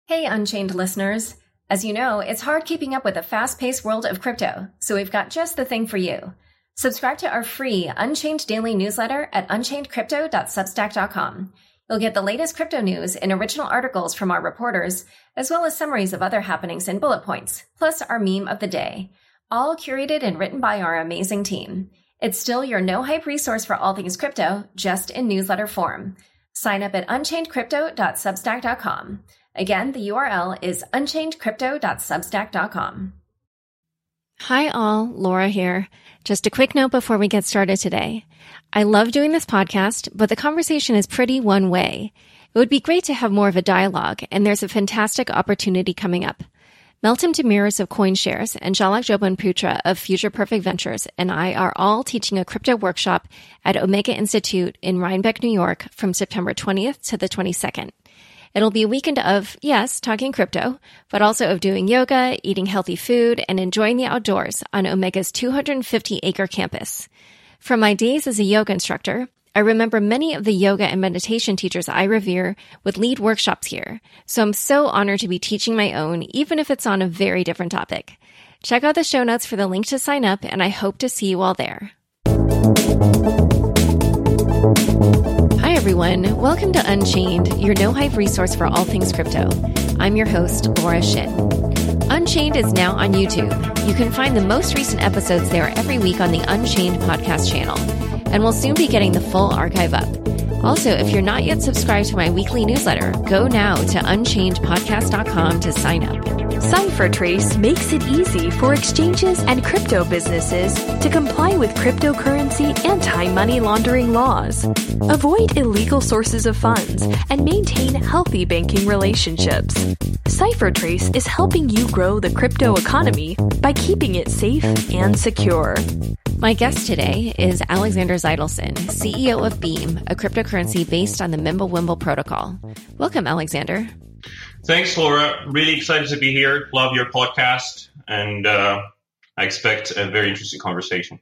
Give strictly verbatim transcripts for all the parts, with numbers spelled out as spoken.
Hey, Unchained listeners. As you know, it's hard keeping up with the fast-paced world of crypto, so we've got just the thing for you. Subscribe to our free Unchained daily newsletter at unchained crypto dot substack dot com. You'll get the latest crypto news and original articles from our reporters, as well as summaries of other happenings and bullet points, plus our meme of the day, all curated and written by our amazing team. It's still your no-hype resource for all things crypto, just in newsletter form. Sign up at unchained crypto dot substack dot com. Again, the U R L is unchained crypto dot substack dot com. Hi all, Laura here. Just a quick note before we get started today. I love doing this podcast, but the conversation is pretty one way. It would be great to have more of a dialogue, and there's a fantastic opportunity coming up. Meltem Demirors of CoinShares and Jalak Jobanputra of Future Perfect Ventures and I are all teaching a crypto workshop at Omega Institute in Rhinebeck, New York from September twentieth to the twenty-second. It'll be a weekend of, yes, talking crypto, but also of doing yoga, eating healthy food, and enjoying the outdoors on Omega's two hundred fifty acre campus. From my days as a yoga instructor, I remember many of the yoga and meditation teachers I revere would lead workshops here, so I'm so honored to be teaching my own, even if it's on a very different topic. Check out the show notes for the link to sign up, and I hope to see you all there. Hi everyone, welcome to Unchained, your no-hype resource for all things crypto. I'm your host, Laura Shin. Unchained is now on YouTube. You can find the most recent episodes there every week on the Unchained podcast channel, and we'll soon be getting the full archive up. Also, if you're not yet subscribed to my weekly newsletter, go now to unchained podcast dot com to sign up. CipherTrace makes it easy for exchanges and crypto businesses to comply with cryptocurrency anti-money laundering laws, avoid illegal sources of funds, and maintain healthy banking relationships. CipherTrace is helping you grow the crypto economy by keeping it safe and secure. My guest today is Alexander Zitelson, C E O of Beam, a cryptocurrency based on the Mimblewimble protocol. Welcome, Alexander. Thanks, Laura. Really excited to be here. Love your podcast, and uh, I expect a very interesting conversation.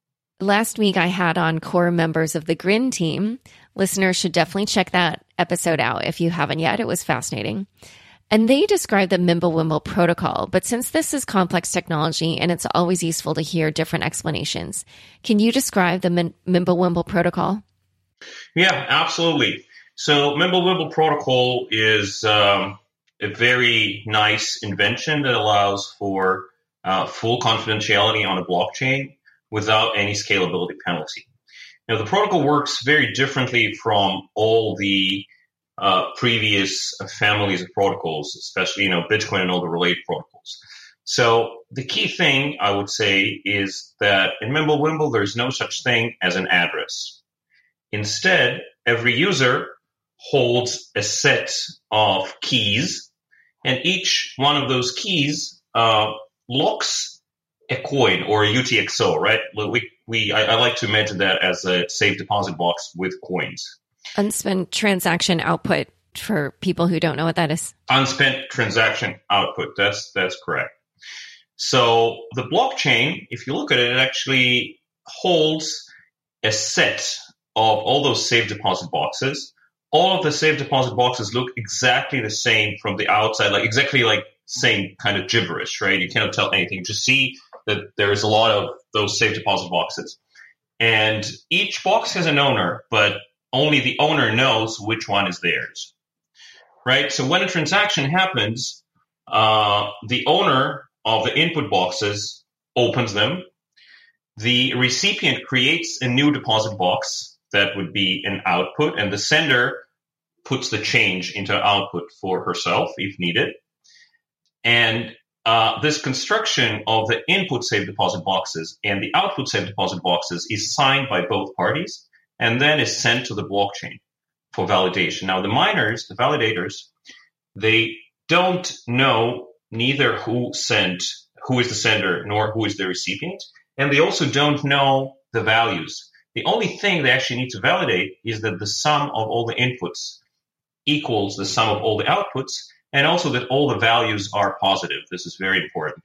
Last week, I had on core members of the Grin team. Listeners should definitely check that episode out if you haven't yet. It was fascinating. And they described the Mimblewimble protocol, but since this is complex technology and it's always useful to hear different explanations, can you describe the Mim- Mimblewimble protocol? Yeah, absolutely. So Mimblewimble protocol is um, a very nice invention that allows for uh, full confidentiality on a blockchain without any scalability penalty. Now, the protocol works very differently from all the Uh, previous families of protocols, especially, you know, Bitcoin and all the related protocols. So the key thing I would say is that in Mimblewimble, there's no such thing as an address. Instead, every user holds a set of keys, and each one of those keys uh, locks a coin or a U T X O, right? We, we, I, I like to imagine that as a safe deposit box with coins. Unspent transaction output for people who don't know what that is. Unspent transaction output. That's that's correct. So the blockchain, if you look at it, it actually holds a set of all those safe deposit boxes. All of the safe deposit boxes look exactly the same from the outside, like exactly like same kind of gibberish, right? You cannot tell anything. Just see that there is a lot of those safe deposit boxes. And each box has an owner, but only the owner knows which one is theirs, right? So when a transaction happens, uh, the owner of the input boxes opens them. The recipient creates a new deposit box that would be an output, and the sender puts the change into output for herself if needed. And uh, this construction of the input safe deposit boxes and the output safe deposit boxes is signed by both parties, and then is sent to the blockchain for validation. Now, the miners, the validators, they don't know neither who sent, who is the sender, nor who is the recipient, and they also don't know the values. The only thing they actually need to validate is that the sum of all the inputs equals the sum of all the outputs, and also that all the values are positive. This is very important.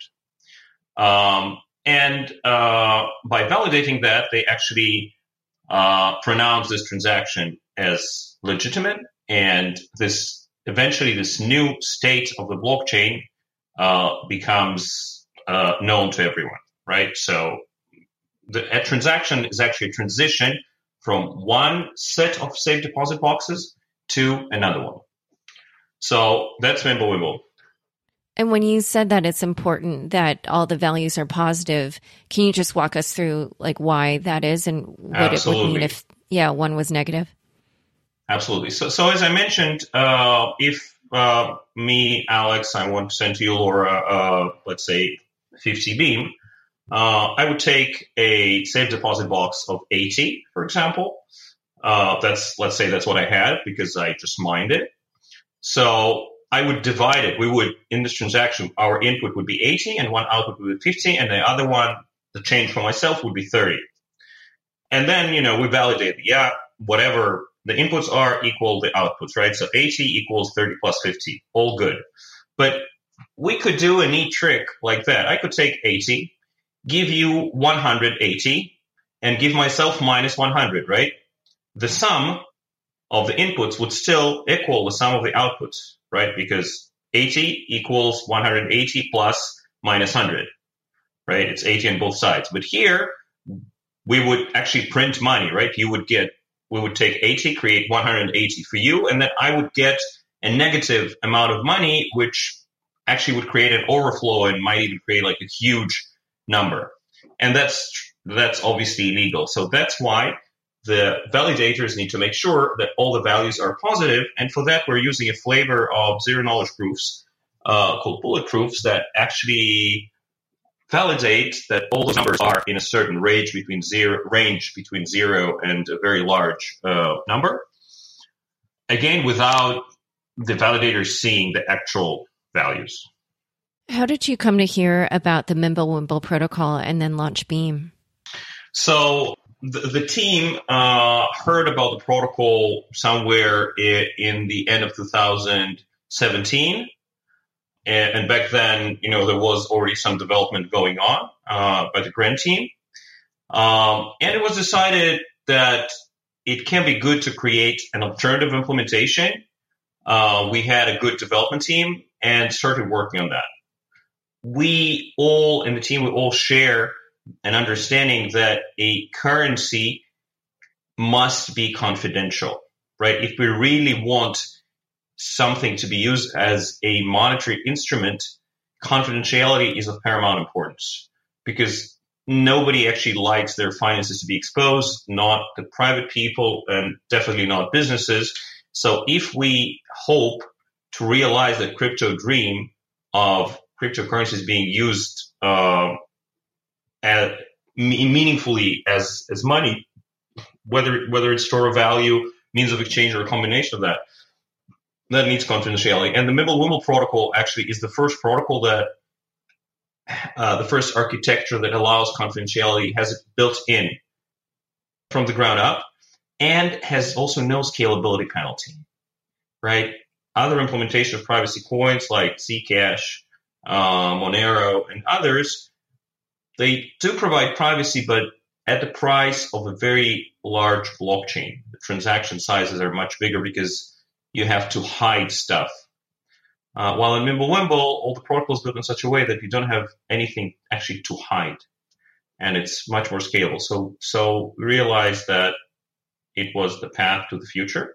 Um, and uh, by validating that, they actually uh, pronounce this transaction as legitimate, and this eventually this new state of the blockchain uh, becomes uh, known to everyone, right? So the, a transaction is actually a transition from one set of safe deposit boxes to another one. So that's Mimblewimble. And when you said that it's important that all the values are positive, can you just walk us through like why that is and what Absolutely. It would mean if, yeah, one was negative? Absolutely. So, so as I mentioned, uh, if uh, me, Alex, I want to send to you, Laura, uh, let's say fifty Beam, uh, I would take a safe deposit box of eighty, for example. Uh, that's let's say that's what I had because I just mined it. So I would divide it. We would, in this transaction, our input would be eighty and one output would be fifty, and the other one, the change for myself, would be thirty. And then, you know, we validate, yeah, whatever the inputs are equal the outputs, right? So eighty equals thirty plus fifty, all good. But we could do a neat trick like that. I could take eighty, give you one hundred eighty, and give myself minus one hundred, right? The sum of the inputs would still equal the sum of the outputs, right? Because eighty equals one hundred eighty plus minus one hundred, right? It's eighty on both sides. But here, we would actually print money, right? You would get, we would take eighty, create one hundred eighty for you, and then I would get a negative amount of money, which actually would create an overflow and might even create like a huge number. And that's, that's obviously illegal. So that's why the validators need to make sure that all the values are positive, and for that we're using a flavor of zero-knowledge proofs uh, called bullet proofs that actually validate that all those numbers are in a certain range between zero, range between zero and a very large uh, number. Again, without the validators seeing the actual values. How did you come to hear about the Mimblewimble protocol and then launch Beam? So The, the team uh, heard about the protocol somewhere in, in the end of two thousand seventeen. And, and back then, you know, there was already some development going on uh, by the Grand team. Um, and it was decided that it can be good to create an alternative implementation. Uh, we had a good development team and started working on that. We all in the team, we all share an understanding that a currency must be confidential, right? If we really want something to be used as a monetary instrument, confidentiality is of paramount importance because nobody actually likes their finances to be exposed, not the private people and definitely not businesses. So if we hope to realize that crypto dream of cryptocurrencies being used uh, At, meaningfully as as money, whether whether it's store of value, means of exchange, or a combination of that, that needs confidentiality. And the Mimblewimble protocol actually is the first protocol that, uh, the first architecture that allows confidentiality, has it built in from the ground up, and has also no scalability penalty, right? Other implementation of privacy coins like Zcash, uh, Monero, and others, they do provide privacy, but at the price of a very large blockchain. The transaction sizes are much bigger because you have to hide stuff. Uh, while in Mimblewimble, all the protocol is built in such a way that you don't have anything actually to hide, and it's much more scalable. So, so we realized that it was the path to the future,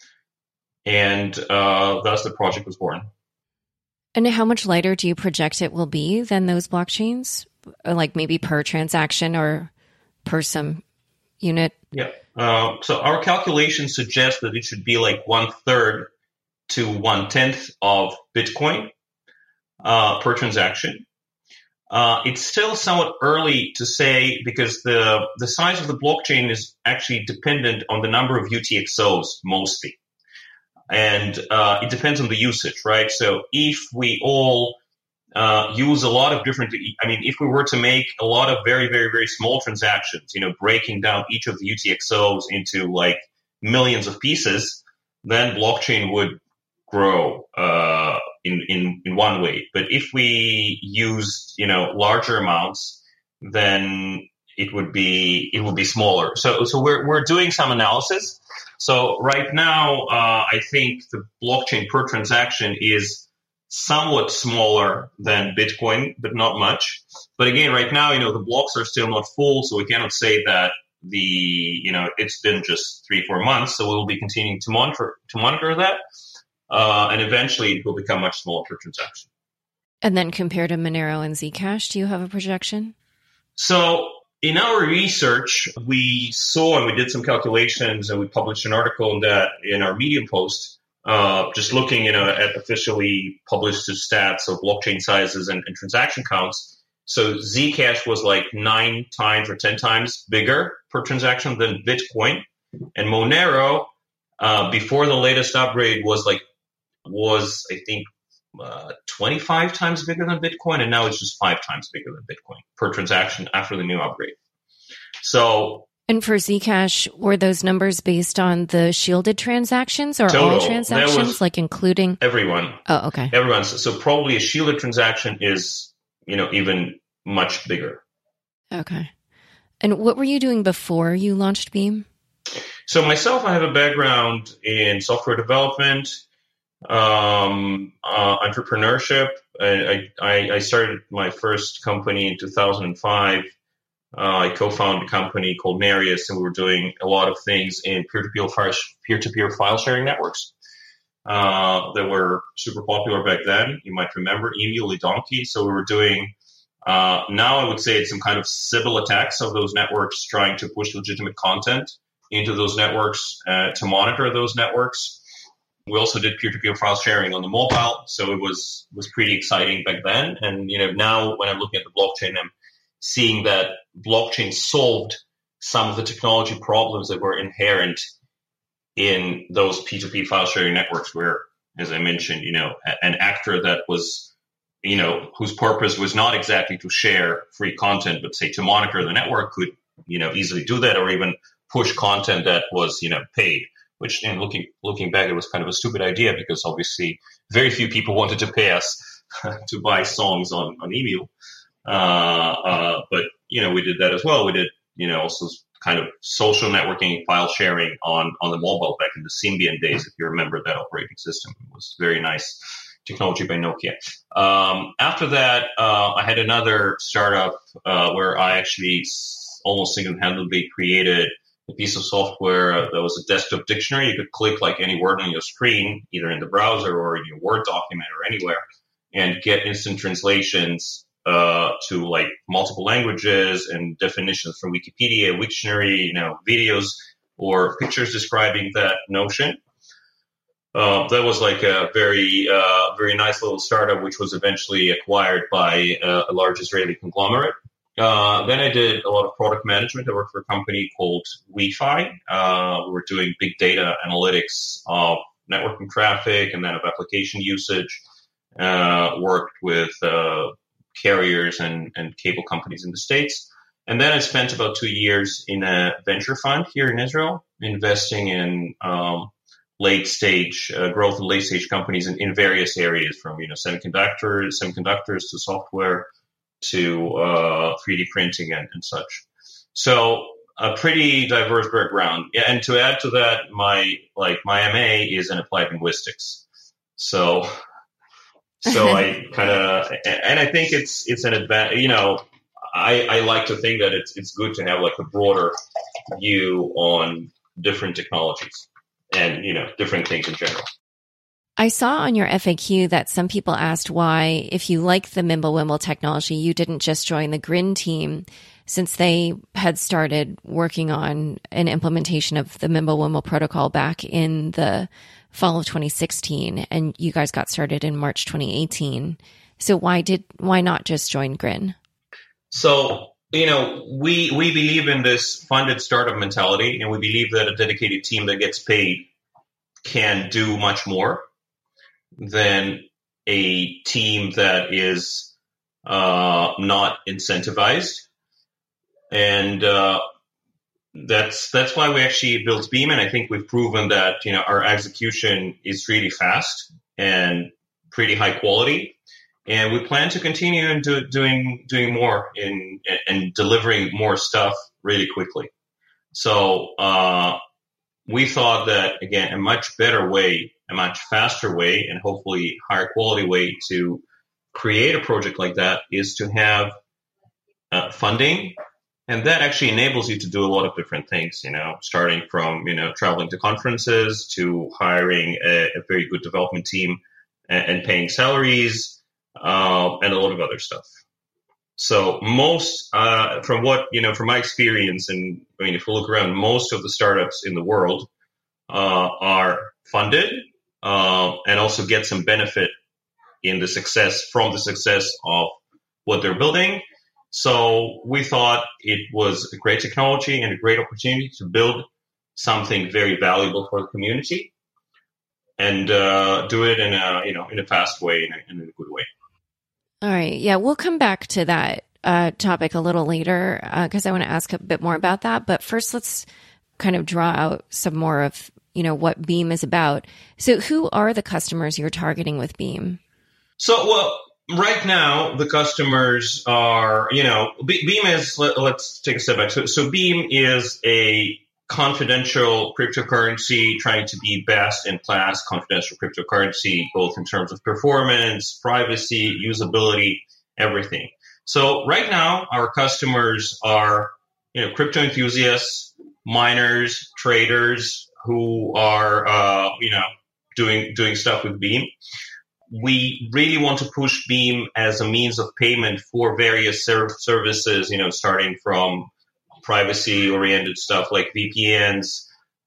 and uh, thus the project was born. And how much lighter do you project it will be than those blockchains? Like maybe per transaction or per some unit? Yeah. Uh, so our calculations suggest that it should be like one third to one tenth of Bitcoin uh, per transaction. Uh, it's still somewhat early to say because the the size of the blockchain is actually dependent on the number of U T X Os mostly, and uh, it depends on the usage, right? So if we all Uh, use a lot of different, I mean, if we were to make a lot of very, very, very small transactions, you know, breaking down each of the U T X Os into like millions of pieces, then blockchain would grow uh, in, in, in one way. But if we used, you know, larger amounts, then it would be, it would be smaller. So, so we're, we're doing some analysis So right now, uh, I think the blockchain per transaction is somewhat smaller than Bitcoin, but not much. But again, right now, you know, the blocks are still not full, so we cannot say that the, you know, it's been just three, four months. So we'll be continuing to monitor, to monitor that. Uh, and eventually it will become much smaller per transaction. And then compared to Monero and Zcash, do you have a projection? So in our research, we saw and we did some calculations and we published an article on that in our Medium post, uh, just looking, you know, at officially published stats of blockchain sizes and, and transaction counts. So Zcash was like nine times or ten times bigger per transaction than Bitcoin. And Monero, uh, before the latest upgrade was like, was I think, Uh, twenty-five times bigger than Bitcoin, and now it's just five times bigger than Bitcoin per transaction after the new upgrade. So, and for Zcash, were those numbers based on the shielded transactions or total, all transactions, like including everyone? Oh, okay. Everyone. So, so probably a shielded transaction is, you know, even much bigger. Okay. And what were you doing before you launched Beam? So myself, I have a background in software development, um, uh, entrepreneurship. I, I, I started my first company in two thousand five. Uh, I co-founded a company called Marius, and we were doing a lot of things in peer-to-peer file, peer-to-peer file sharing networks uh, that were super popular back then. You might remember Emule, Donkey. So we were doing, uh, now I would say it's some kind of Sybil attacks of those networks, trying to push legitimate content into those networks uh, to monitor those networks. We also did peer-to-peer file sharing on the mobile, so it was was pretty exciting back then. And you know, now when I'm looking at the blockchain, I'm seeing that blockchain solved some of the technology problems that were inherent in those P two P file sharing networks, where, as I mentioned, you know, an actor that was, you know, whose purpose was not exactly to share free content, but say to monitor the network, could, you know, easily do that, or even push content that was, you know, paid. Which, and looking looking back, it was kind of a stupid idea, because obviously very few people wanted to pay us to buy songs on on Emule. Uh, uh, but you know, we did that as well. We did, you know, also kind of social networking, file sharing on on the mobile back in the Symbian days, if you remember that operating system. It was very nice technology by Nokia. Um, after that, uh, I had another startup uh, where I actually almost single-handedly created a piece of software that was a desktop dictionary. You could click like any word on your screen, either in the browser or in your Word document or anywhere, and get instant translations uh, to like multiple languages and definitions from Wikipedia, Wiktionary, you know, videos or pictures describing that notion. Uh, that was like a very, uh, very nice little startup, which was eventually acquired by uh, a large Israeli conglomerate. Uh, then I did a lot of product management. I worked for a company called Wi-Fi. Uh, we were doing big data analytics of networking traffic and then of application usage. Uh, worked with uh, carriers and, and cable companies in the States. And then I spent about two years in a venture fund here in Israel, investing in um, late stage uh, growth and late stage companies in, in various areas, from, you know, semiconductors, semiconductors to software, to uh, three D printing and, and such. So a pretty diverse background. Yeah, and to add to that, my like my M A is in applied linguistics. So so I kind of, and I think it's it's an advantage. You know, I, I like to think that it's it's good to have like a broader view on different technologies and, you know, different things in general. I saw on your F A Q that some people asked why, if you like the Mimblewimble technology, you didn't just join the Grin team, since they had started working on an implementation of the Mimblewimble protocol back in the fall of twenty sixteen, and you guys got started in March twenty eighteen. So why did why not just join Grin? So, you know, we we believe in this funded startup mentality, and we believe that a dedicated team that gets paid can do much more than a team that is uh, not incentivized. And uh, that's that's why we actually built Beam, and I think we've proven that, you know, our execution is really fast and pretty high quality. And we plan to continue and do, doing doing more in and delivering more stuff really quickly. So uh, we thought that, again, a much better way, a much faster way, and hopefully higher quality way to create a project like that is to have uh, funding. And that actually enables you to do a lot of different things, you know, starting from, you know, traveling to conferences to hiring a, a very good development team and, and paying salaries uh, and a lot of other stuff. So most, uh, from what, you know, from my experience, and I mean, if you look around, most of the startups in the world uh, are funded uh, and also get some benefit in the success, from the success of what they're building. So we thought it was a great technology and a great opportunity to build something very valuable for the community and uh, do it in a, you know, in a fast way, in a, in a good way. All right. Yeah, we'll come back to that uh, topic a little later because uh, I want to ask a bit more about that. But first, let's kind of draw out some more of, you know, what Beam is about. So who are the customers you're targeting with Beam? So, well, right now, the customers are, you know, Beam is, let, let's take a step back. So, so Beam is a confidential cryptocurrency trying to be best in class confidential cryptocurrency, both in terms of performance, privacy, usability, everything. So right now, our customers are, you know, crypto enthusiasts, miners, traders who are, uh, you know, doing doing stuff with Beam. We really want to push Beam as a means of payment for various ser- services, you know, starting from privacy-oriented stuff like V P Ns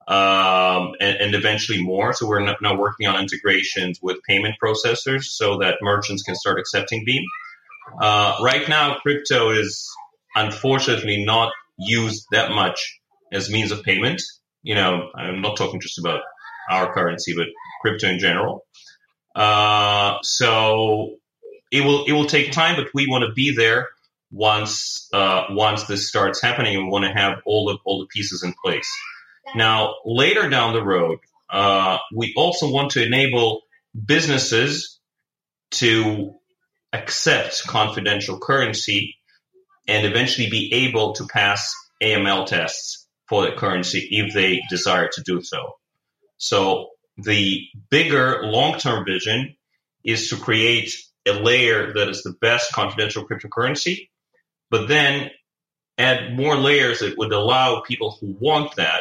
um, and, and eventually more. So we're not, now working on integrations with payment processors so that merchants can start accepting Beam. Uh, right now, crypto is unfortunately not used that much as means of payment. You know, I'm not talking just about our currency, but crypto in general. Uh, so it will it will take time, but we want to be there once uh, once this starts happening, and we want to have all the all the pieces in place. Now, later down the road, uh, we also want to enable businesses to accept confidential currency and eventually be able to pass A M L tests for the currency if they desire to do so. So the bigger long-term vision is to create a layer that is the best confidential cryptocurrency, but then add more layers that would allow people who want that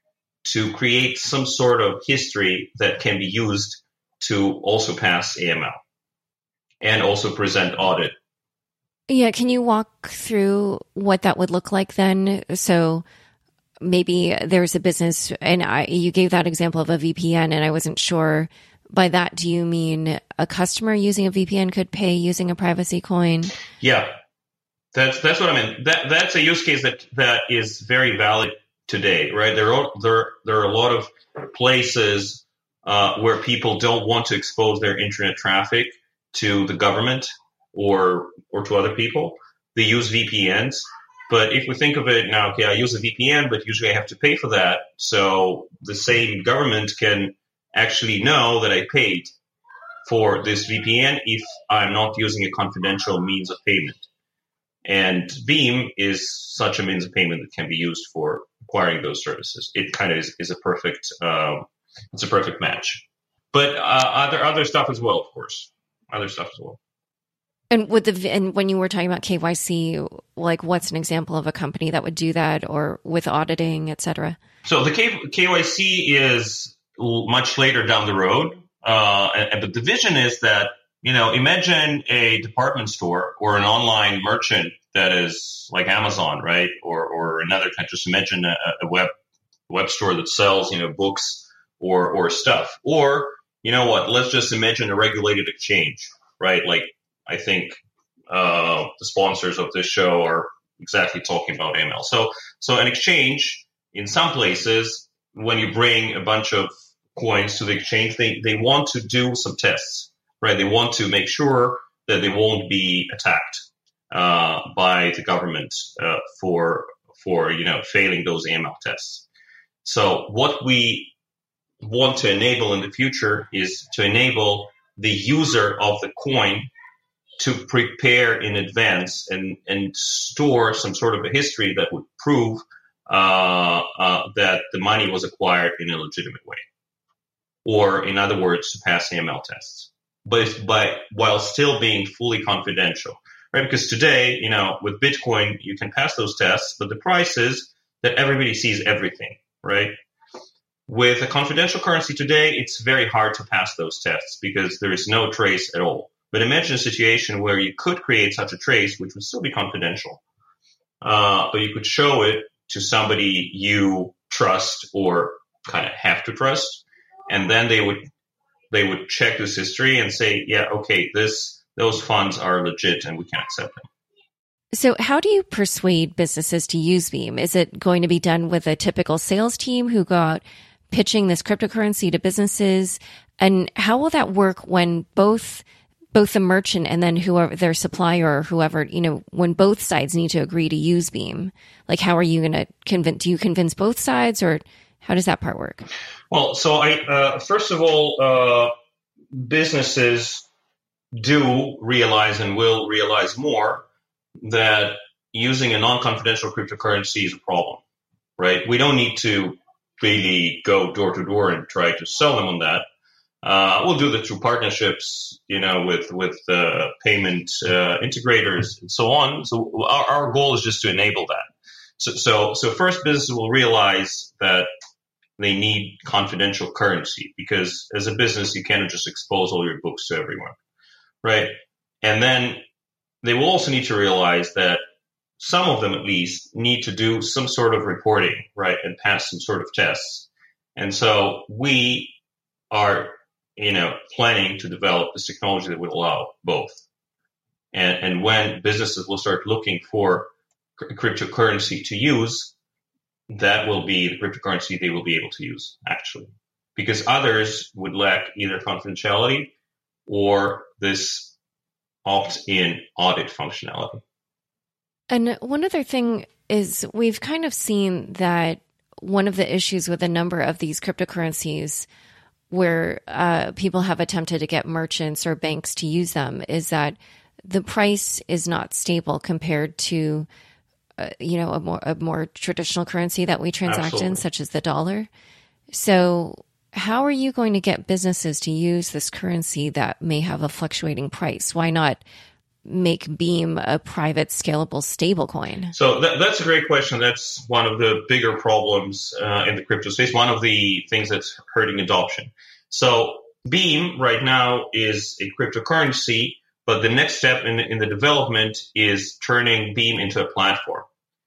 to create some sort of history that can be used to also pass A M L and also present audit. Yeah, can you walk through what that would look like then? So maybe there's a business, and I, you gave that example of a V P N, and I wasn't sure. By that, do you mean a customer using a V P N could pay using a privacy coin? Yeah, that's that's what I mean. That that's a use case that, that is very valid today, right? There are there there are a lot of places uh, where people don't want to expose their internet traffic to the government or or to other people. They use V P Ns. But if we think of it now, okay, I use a V P N, but usually I have to pay for that. So the same government can actually know that I paid for this V P N if I'm not using a confidential means of payment. And Beam is such a means of payment that can be used for acquiring those services. It kind of is, is a perfect, um, it's a perfect match. But uh, other other stuff as well, of course, other stuff as well. And with the and when you were talking about K Y C, like what's an example of a company that would do that, or with auditing, et cetera? So the K, KYC is much later down the road, uh, and, but the vision is that, you know, imagine a department store or an online merchant that is like Amazon, right, or or another. Just imagine a, a web web store that sells, you know, books or or stuff. Or, you know what? Let's just imagine a regulated exchange, right? Like, I think uh, the sponsors of this show are exactly talking about A M L. So, so an exchange, in some places, when you bring a bunch of coins to the exchange, they, they want to do some tests, right? They want to make sure that they won't be attacked uh, by the government uh, for for you know failing those A M L tests. So, what we want to enable in the future is to enable the user of the coin to prepare in advance and, and store some sort of a history that would prove uh, uh, that the money was acquired in a legitimate way, or in other words, to pass A M L tests, but but while still being fully confidential, right? Because today, you know, with Bitcoin, you can pass those tests, but the price is that everybody sees everything, right? With a confidential currency today, it's very hard to pass those tests because there is no trace at all. But imagine a situation where you could create such a trace, which would still be confidential, uh, but you could show it to somebody you trust or kind of have to trust, and then they would they would check this history and say, yeah, okay, this those funds are legit and we can accept them. So how do you persuade businesses to use Beam? Is it going to be done with a typical sales team who go out pitching this cryptocurrency to businesses? And how will that work when both both the merchant and then whoever their supplier or whoever, you know, when both sides need to agree to use Beam? Like, how are you going to convince, do you convince both sides, or how does that part work? Well, so I, uh, first of all, uh, businesses do realize and will realize more that using a non-confidential cryptocurrency is a problem, right? We don't need to really go door to door and try to sell them on that. Uh, we'll do that through partnerships, you know, with with uh, payment uh, integrators and so on. So our, our goal is just to enable that. So, so so first, businesses will realize that they need confidential currency, because as a business, you cannot just expose all your books to everyone, right? And then they will also need to realize that some of them, at least, need to do some sort of reporting, right, and pass some sort of tests. And so we are, you know, planning to develop this technology that would allow both. And, and when businesses will start looking for cryptocurrency to use, that will be the cryptocurrency they will be able to use, actually, because others would lack either confidentiality or this opt-in audit functionality. And one other thing is, we've kind of seen that one of the issues with a number of these cryptocurrencies where uh, people have attempted to get merchants or banks to use them is that the price is not stable compared to Uh, you know, a more a more traditional currency that we transact Absolutely. in, such as the dollar. So how are you going to get businesses to use this currency that may have a fluctuating price? Why not make Beam a private, scalable stablecoin? So that, that's a great question. That's one of the bigger problems uh, in the crypto space, one of the things that's hurting adoption. So Beam right now is a cryptocurrency, but the next step in, in the development is turning Beam into a platform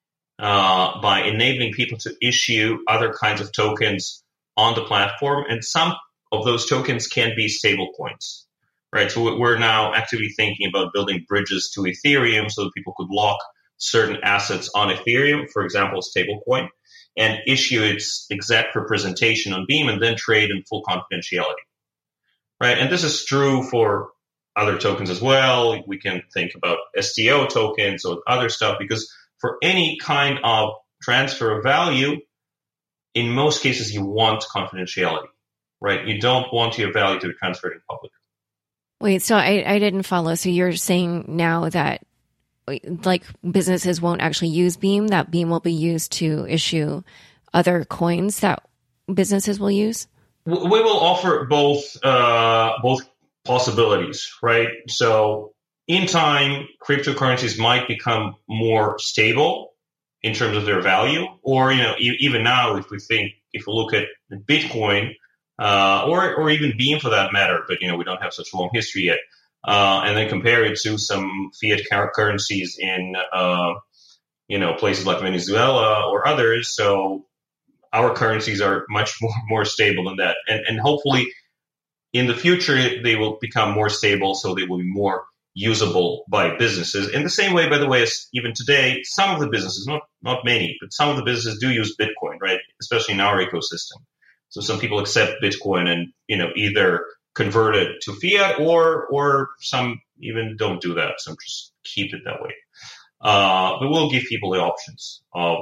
uh, by enabling people to issue other kinds of tokens on the platform. And some of those tokens can be stable coins, right? So we're now actively thinking about building bridges to Ethereum so that people could lock certain assets on Ethereum, for example, a stable coin, and issue its exact representation on Beam and then trade in full confidentiality, right? And this is true for other tokens as well. We can think about S T O tokens or other stuff, because for any kind of transfer of value, in most cases, you want confidentiality, right? You don't want your value to be transferred in public. Wait, so I, I didn't follow. So you're saying now that like businesses won't actually use Beam, that Beam will be used to issue other coins that businesses will use? We will offer both, uh, both possibilities, right? So in time, cryptocurrencies might become more stable in terms of their value, or, you know, e- even now, if we think, if we look at Bitcoin, uh, or, or even Beam for that matter, but, you know, we don't have such a long history yet, uh, and then compare it to some fiat currencies in, uh, you know, places like Venezuela or others. So our currencies are much more, more stable than that. And, and hopefully, in the future, they will become more stable, so they will be more usable by businesses. In the same way, by the way, as even today, some of the businesses, not not many, but some of the businesses do use Bitcoin, right? Especially in our ecosystem. So some people accept Bitcoin and, you know, either convert it to fiat, or or some even don't do that. Some just keep it that way. Uh, but we'll give people the options of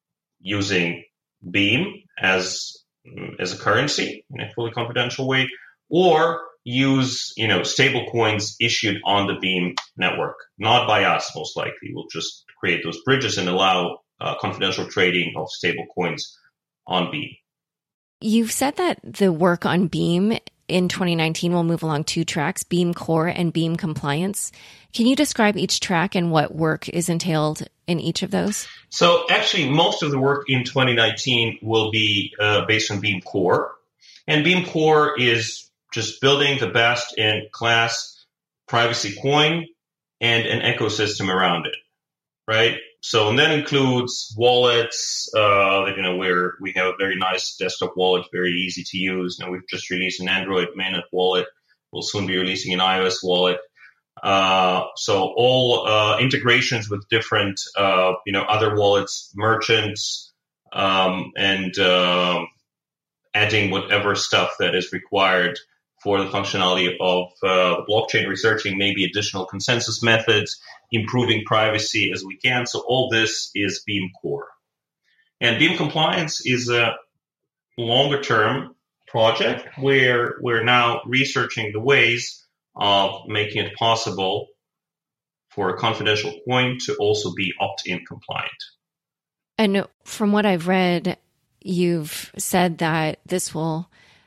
using Beam as as a currency in a fully confidential way, or use, you know, stable coins issued on the Beam network, not by us, most likely. We'll just create those bridges and allow uh, confidential trading of stablecoins on Beam. You've said that the work on Beam in twenty nineteen will move along two tracks, Beam Core and Beam Compliance. Can you describe each track and what work is entailed in each of those? So actually, most of the work in twenty nineteen will be uh, based on Beam Core. And Beam Core is just building the best in class privacy coin and an ecosystem around it, right? So, and that includes wallets, uh, you know, where we have a very nice desktop wallet, very easy to use. Now we've just released an Android mainnet wallet. We'll soon be releasing an iOS wallet. Uh, so all, uh, integrations with different, uh, you know, other wallets, merchants, um, and, um, adding whatever stuff that is required for the functionality of uh, the blockchain, researching maybe additional consensus methods, improving privacy as we can. So all this is Beam Core. And Beam Compliance is a longer-term project where we're now researching the ways of making it possible for a confidential coin to also be opt-in compliant. And from what I've read, you've said that this will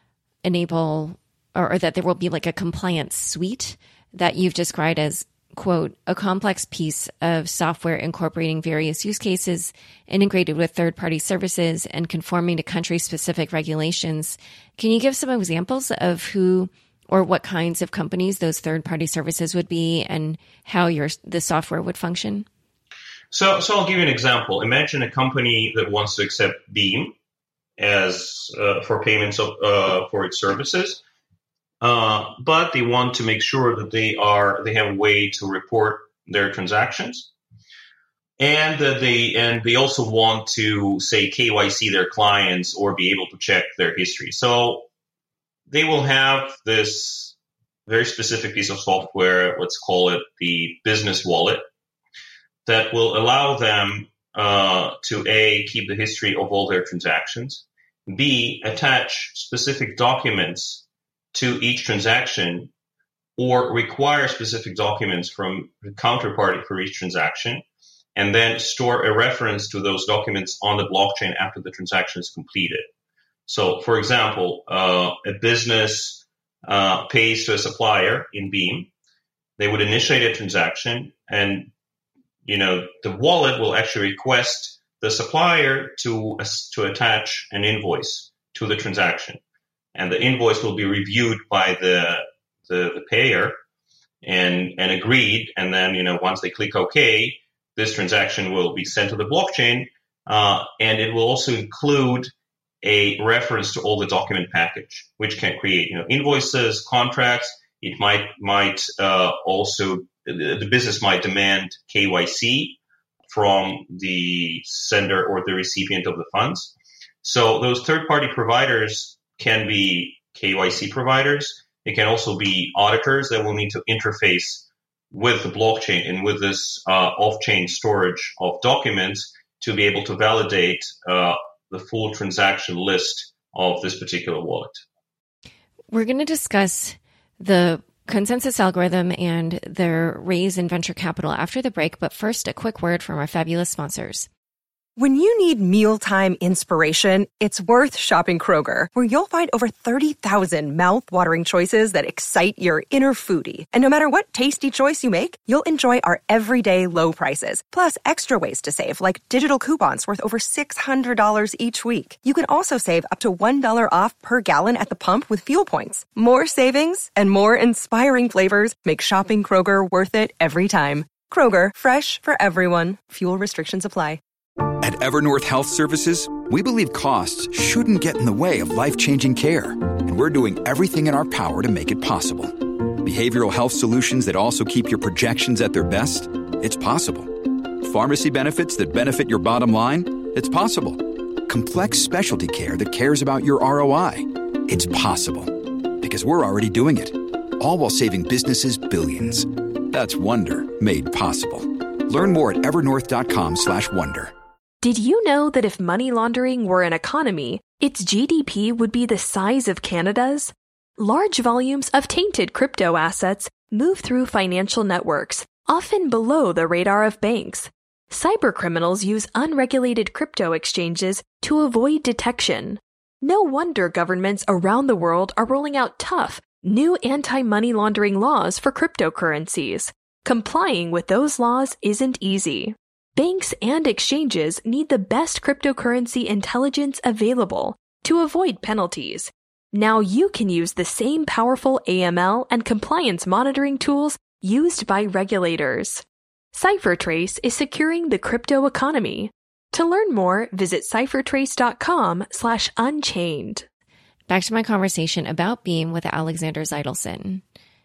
enable, or, or that there will be like a compliance suite that you've described as, quote, a complex piece of software incorporating various use cases, integrated with third-party services and conforming to country-specific regulations. Can you give some examples of who or what kinds of companies those third-party services would be and how your the software would function? So, so I'll give you an example. Imagine a company that wants to accept Beam as uh, for payments of, uh, for its services, uh, but they want to make sure that they are they have a way to report their transactions, and that they and they also want to say K Y C their clients or be able to check their history. So they will have this very specific piece of software. Let's call it the business wallet, that will allow them uh, to A, keep the history of all their transactions, B, attach specific documents to each transaction or require specific documents from the counterparty for each transaction, and then store a reference to those documents on the blockchain after the transaction is completed. So, for example, uh, a business uh, pays to a supplier in Beam. They would initiate a transaction, and you know, the wallet will actually request the supplier to, to attach an invoice to the transaction. And the invoice will be reviewed by the, the, the payer and, and agreed. And then, you know, once they click OK, this transaction will be sent to the blockchain. Uh, and it will also include a reference to all the document package, which can create, you know, invoices, contracts. It might, might, uh, also the business might demand K Y C from the sender or the recipient of the funds. So those third-party providers can be K Y C providers. They can also be auditors that will need to interface with the blockchain and with this uh, off-chain storage of documents to be able to validate uh, the full transaction list of this particular wallet. We're going to discuss the consensus algorithm and their raise in venture capital after the break, but first, a quick word from our fabulous sponsors. When you need mealtime inspiration, it's worth shopping Kroger, where you'll find over thirty thousand mouth-watering choices that excite your inner foodie. And no matter what tasty choice you make, you'll enjoy our everyday low prices, plus extra ways to save, like digital coupons worth over six hundred dollars each week. You can also save up to one dollar off per gallon at the pump with fuel points. More savings and more inspiring flavors make shopping Kroger worth it every time. Kroger, fresh for everyone. Fuel restrictions apply. At Evernorth Health Services, we believe costs shouldn't get in the way of life-changing care, and we're doing everything in our power to make it possible. Behavioral health solutions that also keep your projections at their best? It's possible. Pharmacy benefits that benefit your bottom line? It's possible. Complex specialty care that cares about your R O I? It's possible. Because we're already doing it. All while saving businesses billions. That's Wonder made possible. Learn more at evernorth.com slash wonder. Did you know that if money laundering were an economy, its G D P would be the size of Canada's? Large volumes of tainted crypto assets move through financial networks, often below the radar of banks. Cybercriminals use unregulated crypto exchanges to avoid detection. No wonder governments around the world are rolling out tough, new anti-money laundering laws for cryptocurrencies. Complying with those laws isn't easy. Banks and exchanges need the best cryptocurrency intelligence available to avoid penalties. Now you can use the same powerful A M L and compliance monitoring tools used by regulators. CipherTrace is securing the crypto economy. To learn more, visit ciphertrace.com slash unchained. Back to my conversation about Beam with Alexander Zeidelson.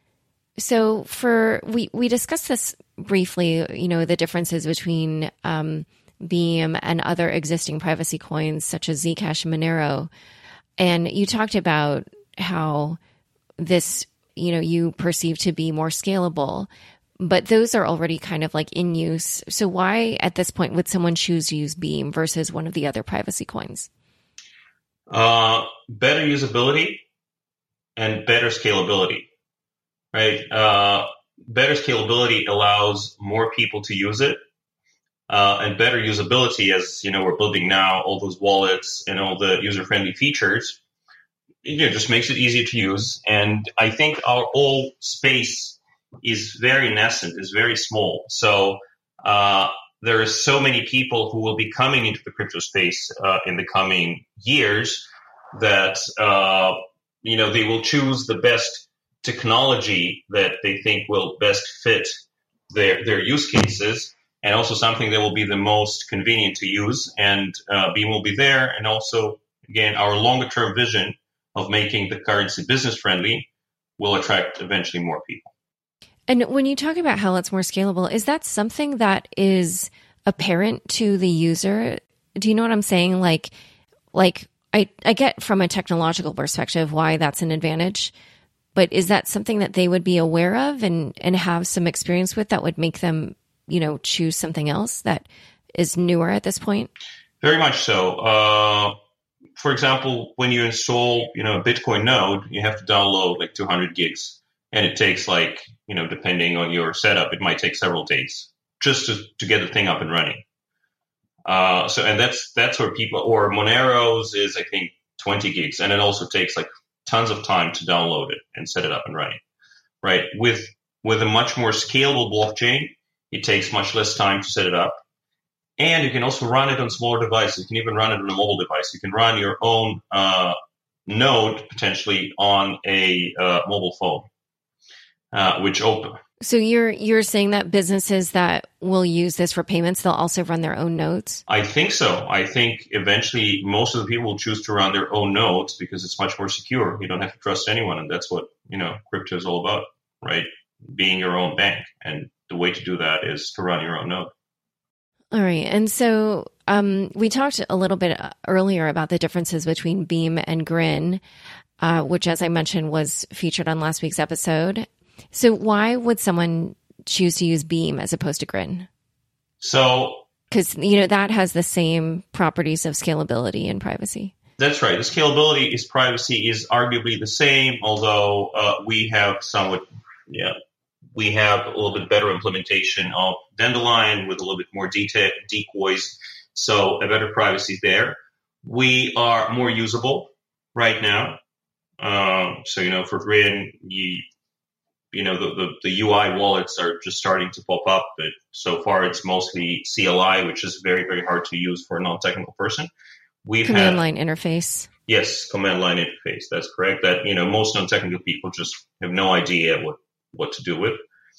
So for we we discussed this briefly, you know, the differences between um, Beam and other existing privacy coins such as Zcash and Monero. And you talked about how this, you know, you perceive to be more scalable, but those are already kind of like in use. So why at this point would someone choose to use Beam versus one of the other privacy coins? Uh, better usability and better scalability, right? Uh, better scalability allows more people to use it. Uh, and better usability, as you know, we're building now all those wallets and all the user-friendly features, you know, just makes it easier to use. And I think our whole space is very nascent, is very small. So uh, there are so many people who will be coming into the crypto space uh, in the coming years that uh, you know they will choose the best technology that they think will best fit their their use cases. And also something that will be the most convenient to use, and uh, Beam will be there. And also, again, our longer-term vision of making the currency business-friendly will attract eventually more people. And when you talk about how it's more scalable, is that something that is apparent to the user? Do you know what I'm saying? Like, like I, I get from a technological perspective why that's an advantage, but is that something that they would be aware of and, and have some experience with that would make them, you know, choose something else that is newer at this point? Very much so. Uh, for example, when you install, you know, a Bitcoin node, you have to download like two hundred gigs, and it takes like, you know, depending on your setup, it might take several days just to, to get the thing up and running. Uh, so, and that's that's where people, or Monero's is I think twenty gigs, and it also takes like tons of time to download it and set it up and running. Right? With with a much more scalable blockchain, it takes much less time to set it up. And you can also run it on smaller devices. You can even run it on a mobile device. You can run your own uh, node potentially on a uh, mobile phone, uh, which open. So you're you're saying that businesses that will use this for payments, they'll also run their own nodes? I think so. I think eventually most of the people will choose to run their own nodes because it's much more secure. You don't have to trust anyone, and that's what, you know, crypto is all about, right? Being your own bank, and the way to do that is to run your own node. All right. And so um, we talked a little bit earlier about the differences between Beam and Grin, uh, which, as I mentioned, was featured on last week's episode. So why would someone choose to use Beam as opposed to Grin? So, because, you know, that has the same properties of scalability and privacy. That's right. The scalability is privacy is arguably the same, although uh, we have somewhat, yeah, we have a little bit better implementation of Dandelion with a little bit more detail, decoys, so a better privacy there. We are more usable right now. Um, so, you know, for Grin, you, you know, the, the, the U I wallets are just starting to pop up, but so far it's mostly C L I, which is very, very hard to use for a non-technical person. We've command had, line interface. Yes, command line interface. That's correct. That, you know, most non-technical people just have no idea what, what to do with.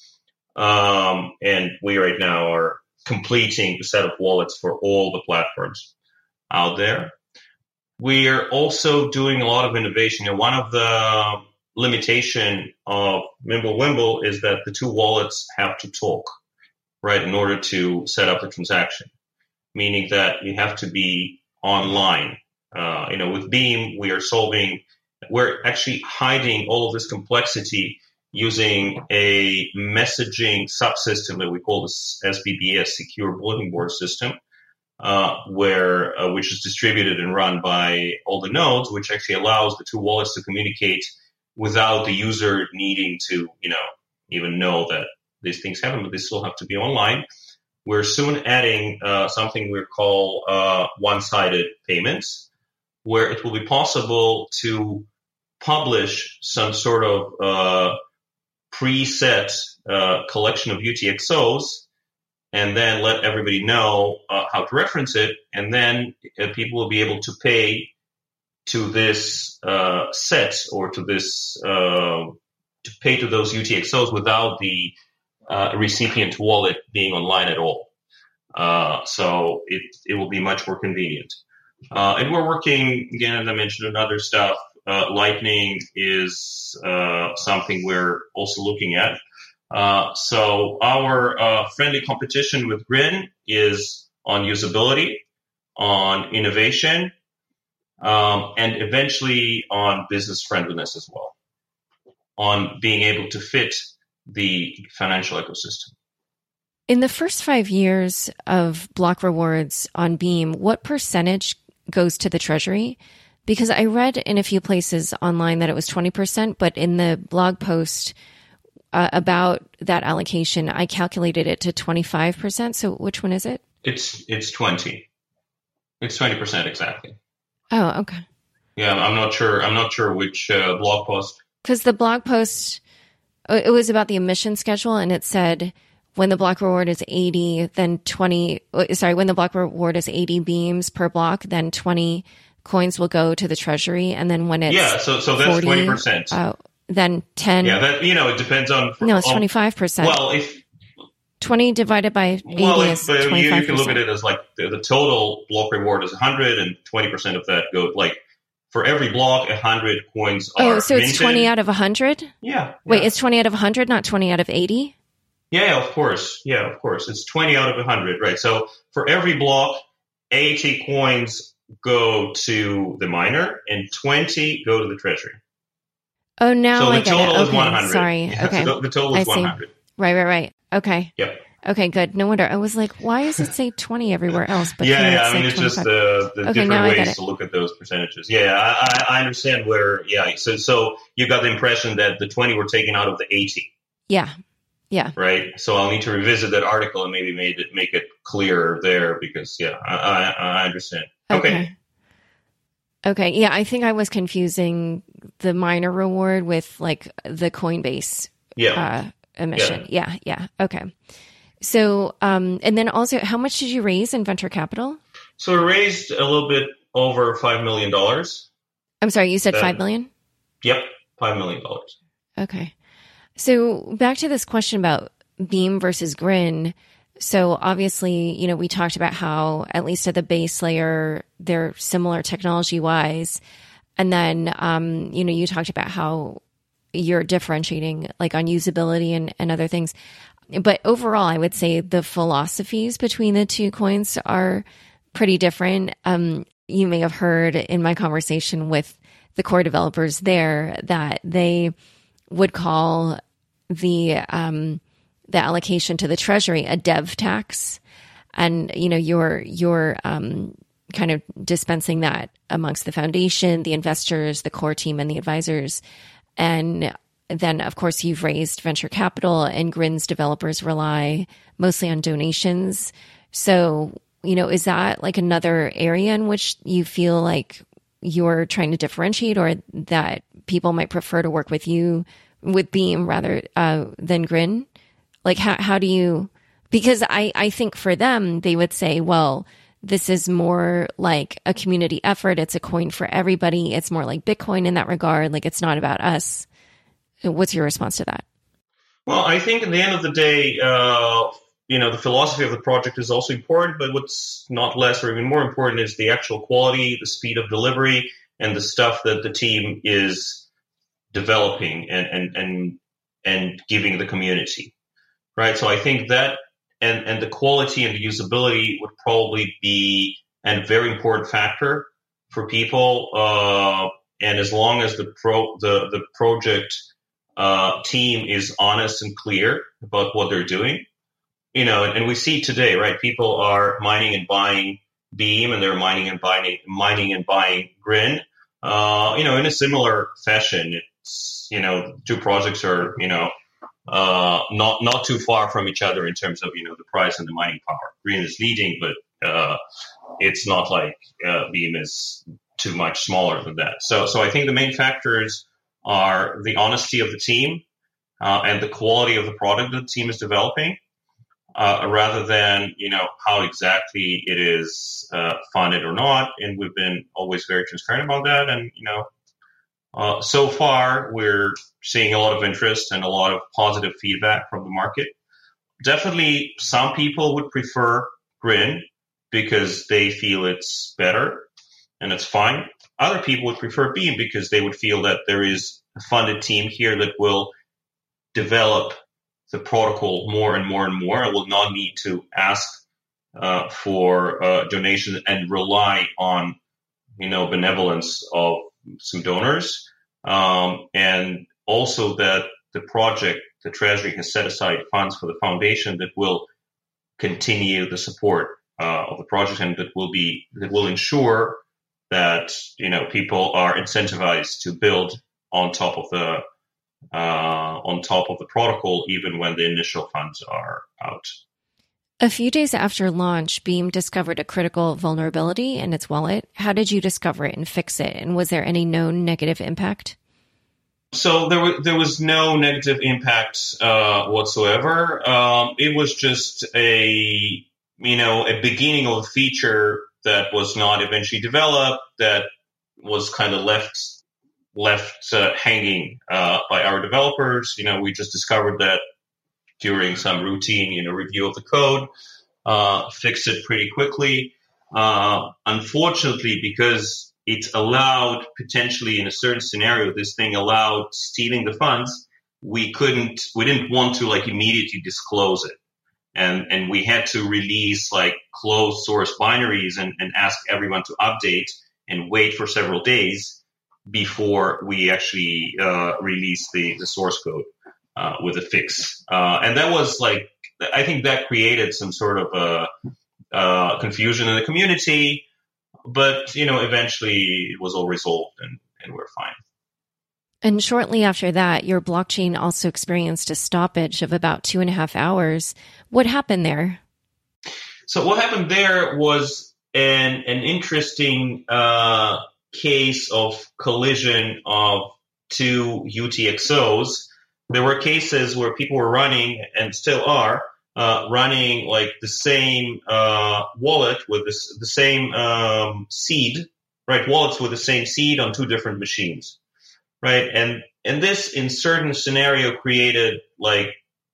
Um, and we right now are completing the set of wallets for all the platforms out there. We are also doing a lot of innovation. And one of the limitation of Mimblewimble is that the two wallets have to talk, right, in order to set up the transaction, meaning that you have to be online. Uh, you know, with Beam, we are solving, we're actually hiding all of this complexity using a messaging subsystem that we call this S B B S, Secure Bulletin Board System, uh, where uh, which is distributed and run by all the nodes, which actually allows the two wallets to communicate without the user needing to, you know, even know that these things happen, but they still have to be online. we're soon adding uh, something we call uh, one-sided payments, where it will be possible to publish some sort of uh, preset uh, collection of U T X Os and then let everybody know uh, how to reference it. And then uh, people will be able to pay to this uh, set or to this uh, to pay to those U T X Os without the uh, recipient wallet being online at all. Uh, so it it will be much more convenient. Uh, and we're working, again, as I mentioned, on other stuff. Uh, Lightning is uh, something we're also looking at. Uh, so our uh, friendly competition with Grin is on usability, on innovation, um, and eventually on business friendliness as well, on being able to fit the financial ecosystem. In the first five years of block rewards on Beam, what percentage goes to the treasury? Because I read in a few places online that it was twenty percent, but in the blog post uh, about that allocation, I calculated it to twenty-five percent. So which one is it? It's it's twenty. It's twenty percent exactly. Oh, okay. Yeah, I'm not sure. I'm not sure which uh, blog post. Because the blog post, it was about the emission schedule, and it said when the block reward is eighty, then twenty. Sorry, when the block reward is eighty beams per block, then twenty coins will go to the treasury, and then when it's yeah, so so that's forty, twenty percent. Uh, then ten. Yeah, that you know it depends on. No, it's twenty five percent. Well, if twenty divided by eighty well, is if, uh, twenty five percent. You, you can look at it as like the, the total block reward is one hundred, and twenty percent of that go like for every block, one hundred coins are. Oh, so it's minted. twenty out of one hundred. Yeah. Wait, yeah. it's twenty out of one hundred, not twenty out of eighty. Yeah, of course. Yeah, of course. It's twenty out of one hundred, right? So for every block, eighty coins go to the miner and twenty go to the treasury. Oh, now so I the get total it. is Okay, one hundred. sorry. Yeah, okay. So the, the total is I see. one hundred. Right, right, right. Okay. Yep. Okay, good. No wonder. I was like, why does it say twenty everywhere else? But yeah, here yeah. it's I mean, like it's just twenty-five. the, the Okay, now I different get ways it. to look at those percentages. Yeah, I, I understand where, yeah. So, so you got the impression that the twenty were taken out of the eighty. Yeah. Yeah. Right. So I'll need to revisit that article and maybe made it, make it clearer there because, yeah, I, I, I understand. Okay. Okay. Okay. Yeah, I think I was confusing the miner reward with like the Coinbase Yeah. uh, emission. Yeah. yeah. Yeah. Okay. So, um, and then also, how much did you raise in venture capital? So we raised a little bit over five million dollars. I'm sorry, you said That- five million? Yep, five million dollars. Okay. So back to this question about Beam versus Grin. So obviously, you know, we talked about how, at least at the base layer, they're similar technology wise. And then, um, you know, you talked about how you're differentiating like on usability and, and other things. But overall, I would say the philosophies between the two coins are pretty different. Um, you may have heard in my conversation with the core developers there that they would call the um, the allocation to the treasury a dev tax, and you know you're you're um, kind of dispensing that amongst the foundation, the investors, the core team, and the advisors. And then, of course, you've raised venture capital, and Grin's developers rely mostly on donations. So, you know, is that like another area in which you feel like you're trying to differentiate, or that people might prefer to work with you with Beam rather uh, than Grin? Like, how how do you? Because I I think for them they would say, well, this is more like a community effort. It's a coin for everybody. It's more like Bitcoin in that regard. Like, it's not about us. What's your response to that? Well, I think at the end of the day, uh, you know, the philosophy of the project is also important, but what's not less or even more important is the actual quality, the speed of delivery, and the stuff that the team is developing and and and, and giving the community, right? So I think that and, and the quality and the usability would probably be a very important factor for people. Uh, and as long as the pro the the project uh, team is honest and clear about what they're doing, you know, and, and we see today, right? People are mining and buying Beam, and they're mining and buying mining and buying Grin. Uh, you know, in a similar fashion. It's, you know, two projects are, you know, uh, not not too far from each other in terms of, you know, the price and the mining power. Green is leading, but uh, it's not like uh, Beam is too much smaller than that. So, so I think the main factors are the honesty of the team uh, and the quality of the product that the team is developing, uh, rather than, you know, how exactly it is uh, funded or not. And we've been always very transparent about that. And, you know, uh, so far we're seeing a lot of interest and a lot of positive feedback from the market. Definitely some people would prefer Grin because they feel it's better, and it's fine. Other people would prefer Beam because they would feel that there is a funded team here that will develop the protocol more and more and more, and will not need to ask uh, for uh, donations and rely on, you know, benevolence of some donors. Um, and also that the project, the Treasury has set aside funds for the foundation that will continue the support uh, of the project, and that will be that will ensure that, you know, people are incentivized to build on top of the uh, on top of the protocol, even when the initial funds are out. A few days after launch, Beam discovered a critical vulnerability in its wallet. How did you discover it and fix it? And was there any known negative impact? So there was there was no negative impact uh, whatsoever. Um, it was just a you know a beginning of a feature that was not eventually developed, that was kind of left left uh, hanging uh, by our developers. You know, we just discovered that during some routine, you know, review of the code, uh, fixed it pretty quickly. Uh, unfortunately, because it allowed potentially in a certain scenario, this thing allowed stealing the funds, we couldn't, we didn't want to like immediately disclose it. And, and we had to release like closed source binaries and, and ask everyone to update and wait for several days before we actually, uh, release the, the source code, uh, with a fix. Uh, and that was like, I think that created some sort of, uh, uh, confusion in the community, but, you know, eventually it was all resolved and, and we're fine. And shortly after that, your blockchain also experienced a stoppage of about two and a half hours. What happened there? So what happened there was an an interesting uh, case of collision of two U T X Os. There were cases where people were running, and still are, uh, running like the same uh, wallet with this, the same um, seed, right? Wallets with the same seed on two different machines. Right. And, and this in certain scenario created like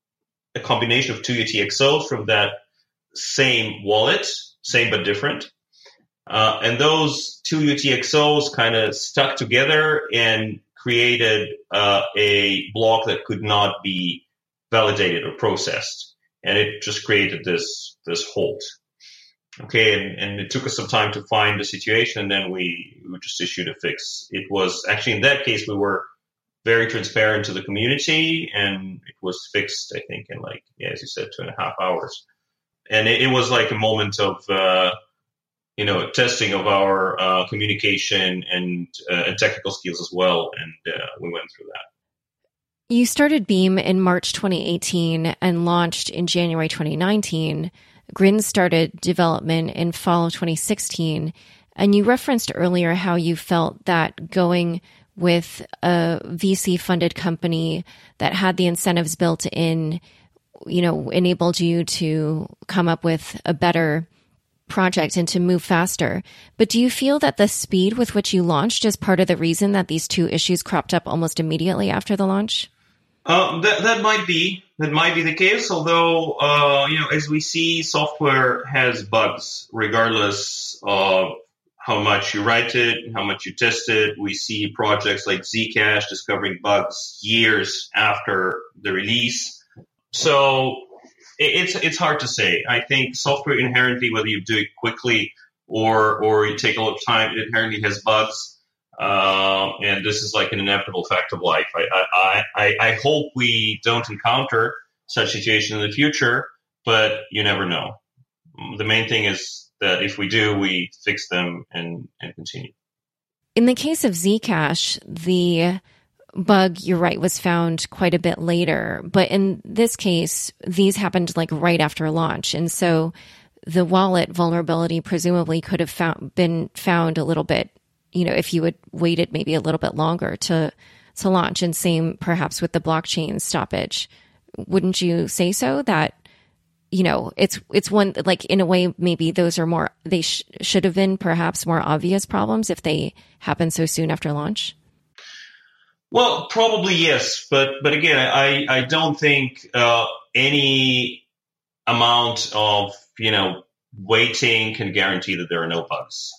a combination of two U T X Os from that same wallet, same but different. Uh, and those two U T X Os kind of stuck together and created uh, a block that could not be validated or processed. And it just created this, this halt. Okay, and, and it took us some time to find the situation, and then we, we just issued a fix. It was actually, in that case, we were very transparent to the community, and it was fixed, I think, in like, yeah, as you said, two and a half hours. And it, it was like a moment of, uh, you know, testing of our uh, communication and, uh, and technical skills as well, and uh, we went through that. You started Beam in March twenty eighteen and launched in January twenty nineteen. Grin started development in fall of twenty sixteen, and you referenced earlier how you felt that going with a V C-funded company that had the incentives built in, you know, enabled you to come up with a better project and to move faster. But do you feel that the speed with which you launched is part of the reason that these two issues cropped up almost immediately after the launch? Uh, that that might be that might be the case. Although, uh, you know, as we see, software has bugs, regardless of how much you write it, how much you test it. We see projects like Zcash discovering bugs years after the release. So it, it's it's hard to say. I think software inherently, whether you do it quickly or or you take a lot of time, it inherently has bugs. Um, and this is like an inevitable fact of life. I, I, I, I hope we don't encounter such situations in the future, but you never know. The main thing is that if we do, we fix them and, and continue. In the case of Zcash, the bug, you're right, was found quite a bit later. But in this case, these happened like right after launch. And so the wallet vulnerability presumably could have found, been found a little bit, you know, if you had waited maybe a little bit longer to, to launch. And same perhaps with the blockchain stoppage. Wouldn't you say so? That, you know, it's, it's one, like in a way, maybe those are more, they sh- should have been perhaps more obvious problems if they happen so soon after launch? Well, probably yes, but but again, I I don't think uh, any amount of you know waiting can guarantee that there are no bugs.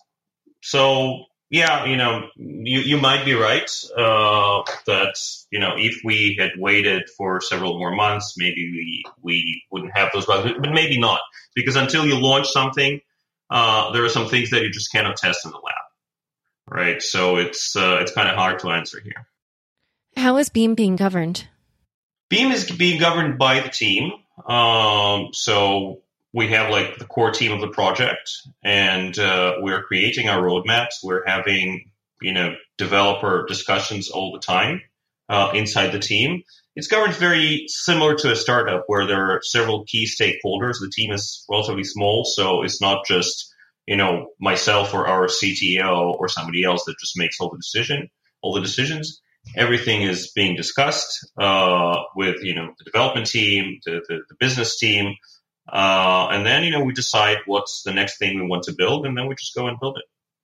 So yeah, you know, you you might be right uh, that you know if we had waited for several more months, maybe we we wouldn't have those bugs, but maybe not, because until you launch something, uh, there are some things that you just cannot test in the lab, right? So it's uh, it's kind of hard to answer here. How is Beam being governed? Beam is being governed by the team. Um, so we have like the core team of the project, and uh, we're creating our roadmaps. We're having, you know, developer discussions all the time uh, inside the team. It's governed very similar to a startup where there are several key stakeholders. The team is relatively small, so it's not just, you know, myself or our C T O or somebody else that just makes all the decision, all the decisions. Everything is being discussed uh, with, you know, the development team, the, the, the business team, uh, and then, you know, we decide what's the next thing we want to build, and then we just go and build it.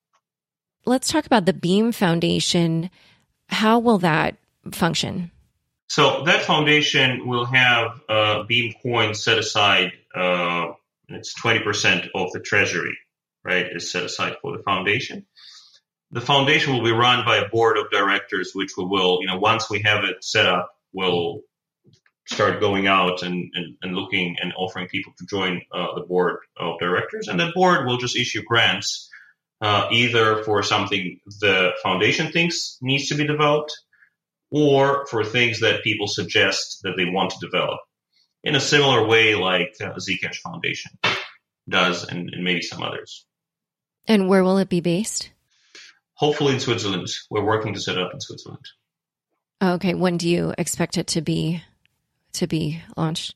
Let's talk about the Beam Foundation. How will that function? So that foundation will have uh, Beam coins set aside. Uh, it's twenty percent of the treasury, right, is set aside for the foundation. The foundation will be run by a board of directors, which we will, you know, once we have it set up, we'll start going out and, and, and looking and offering people to join uh, the board of directors. And the board will just issue grants, uh, either for something the foundation thinks needs to be developed or for things that people suggest that they want to develop in a similar way like uh, Zcash Foundation does, and, and maybe some others. And where will it be based? Hopefully in Switzerland. We're working to set it up in Switzerland. Okay. When do you expect it to be to be launched?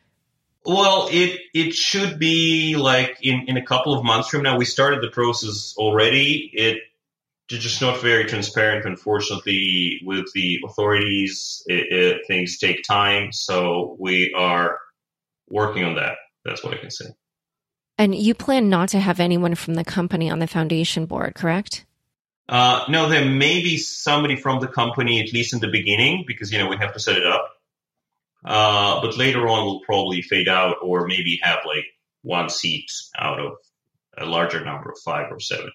Well, it it should be like in, in a couple of months from now. We started the process already. It, it's just not very transparent, unfortunately, with the authorities. It, it, things take time. So we are working on that. That's what I can say. And you plan not to have anyone from the company on the foundation board, correct? Uh, no, there may be somebody from the company, at least in the beginning, because, you know, we have to set it up. Uh, but later on, we'll probably fade out or maybe have like one seat out of a larger number of five or seven.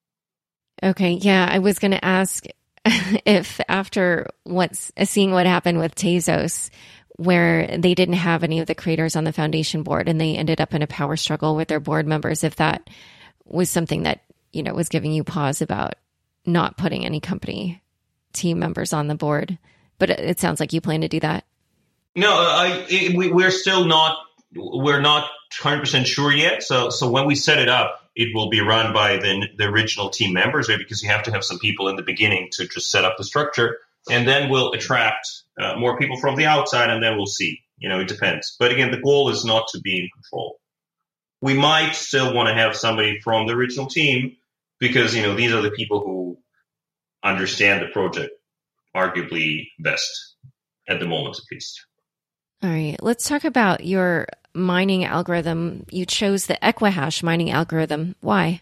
Okay. Yeah. I was going to ask if after what's seeing what happened with Tezos, where they didn't have any of the creators on the foundation board and they ended up in a power struggle with their board members, if that was something that, you know, was giving you pause about not putting any company team members on the board. But it sounds like you plan to do that. No, I, it, we, we're still not, we're not one hundred percent sure yet. So, so when we set it up, it will be run by the, the original team members, right? Because you have to have some people in the beginning to just set up the structure, and then we'll attract uh, more people from the outside, and then we'll see. You know, it depends. But again, the goal is not to be in control. We might still want to have somebody from the original team because, you know, these are the people who understand the project arguably best at the moment, at least. All right. Let's talk about your mining algorithm. You chose the Equihash mining algorithm. Why?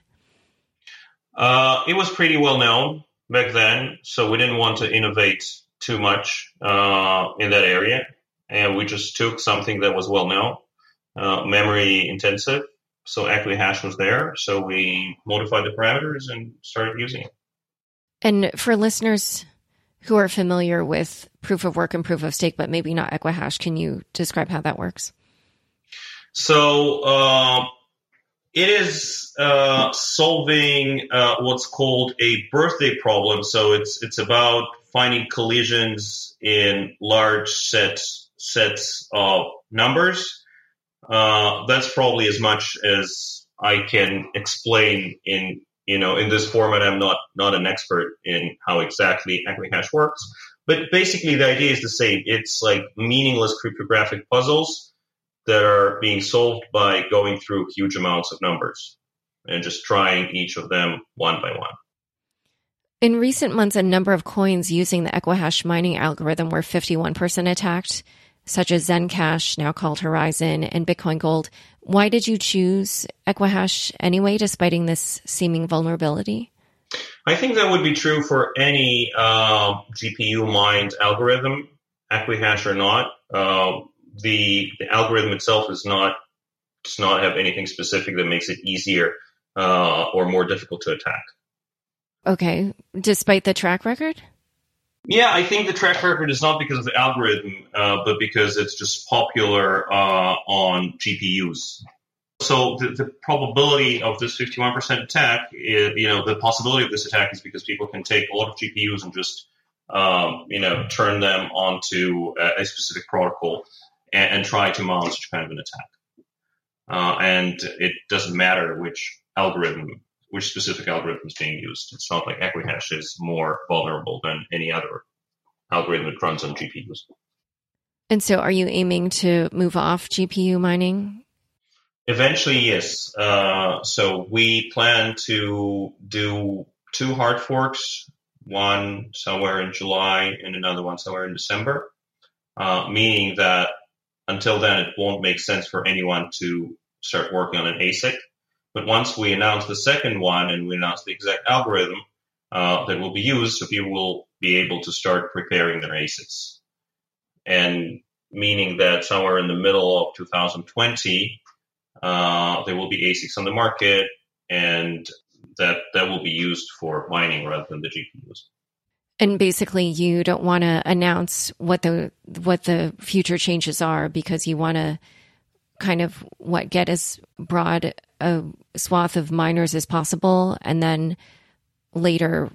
Uh, it was pretty well known back then, so we didn't want to innovate too much uh, in that area. And we just took something that was well known, uh, memory intensive. So Equihash was there. So we modified the parameters and started using it. And for listeners who are familiar with proof of work and proof of stake, but maybe not Equihash, can you describe how that works? So uh, it is uh, solving uh, what's called a birthday problem. So it's it's about finding collisions in large sets sets of numbers. Uh, that's probably as much as I can explain in you know in this format. I'm not not an expert in how exactly Equihash works, But basically, the idea is the same. It's like meaningless cryptographic puzzles that are being solved by going through huge amounts of numbers and just trying each of them one by one. In recent months, a number of coins using the Equihash mining algorithm were fifty-one percent attacked, such as Zencash, now called Horizon, and Bitcoin Gold. Why did you choose Equihash anyway, despite this seeming vulnerability? I think that would be true for any uh, G P U-mined algorithm, Equihash or not. Uh, the, the algorithm itself is not does not have anything specific that makes it easier uh, or more difficult to attack. Okay, despite the track record? Yeah, I think the track record is not because of the algorithm, uh, but because it's just popular uh, on G P Us. So the, the probability of this fifty-one percent attack, is, you know, the possibility of this attack is because people can take a lot of G P Us and just, um, you know, turn them onto a, a specific protocol and, and try to mount such kind of an attack. Uh, and it doesn't matter which algorithm, which specific algorithm is being used. It's not like Equihash is more vulnerable than any other algorithm that runs on G P Us. And so are you aiming to move off G P U mining? Eventually, yes. Uh, so we plan to do two hard forks, one somewhere in July and another one somewhere in December, uh, meaning that until then it won't make sense for anyone to start working on an A S I C. But once we announce the second one and we announce the exact algorithm uh, that will be used, so people will be able to start preparing their A S I Cs. And meaning that somewhere in the middle of two thousand twenty, uh, there will be A S I Cs on the market, and that, that will be used for mining rather than the G P Us. And basically, you don't want to announce what the what the future changes are because you want to kind of what get as broad a swath of miners as possible, and then later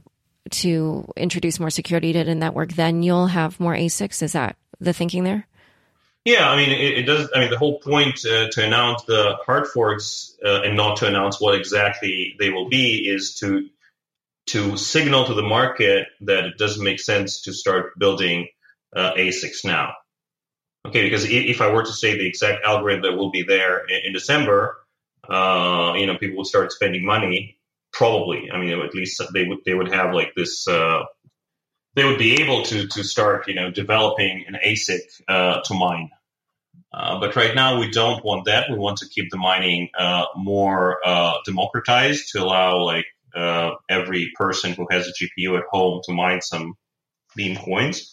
to introduce more security to the network, then you'll have more A S I Cs. Is that the thinking there? Yeah, I mean, it, it does. I mean, the whole point uh, to announce the hard forks uh, and not to announce what exactly they will be is to to signal to the market that it doesn't make sense to start building uh, A S I Cs now. Okay, because if I were to say the exact algorithm that will be there in, in December, uh, you know, people would start spending money. Probably, I mean, at least they would they would have like this. Uh, they would be able to to start, you know, developing an A S I C uh, to mine. Uh, but right now, we don't want that. We want to keep the mining uh, more uh, democratized to allow like uh, every person who has a G P U at home to mine some Beam coins.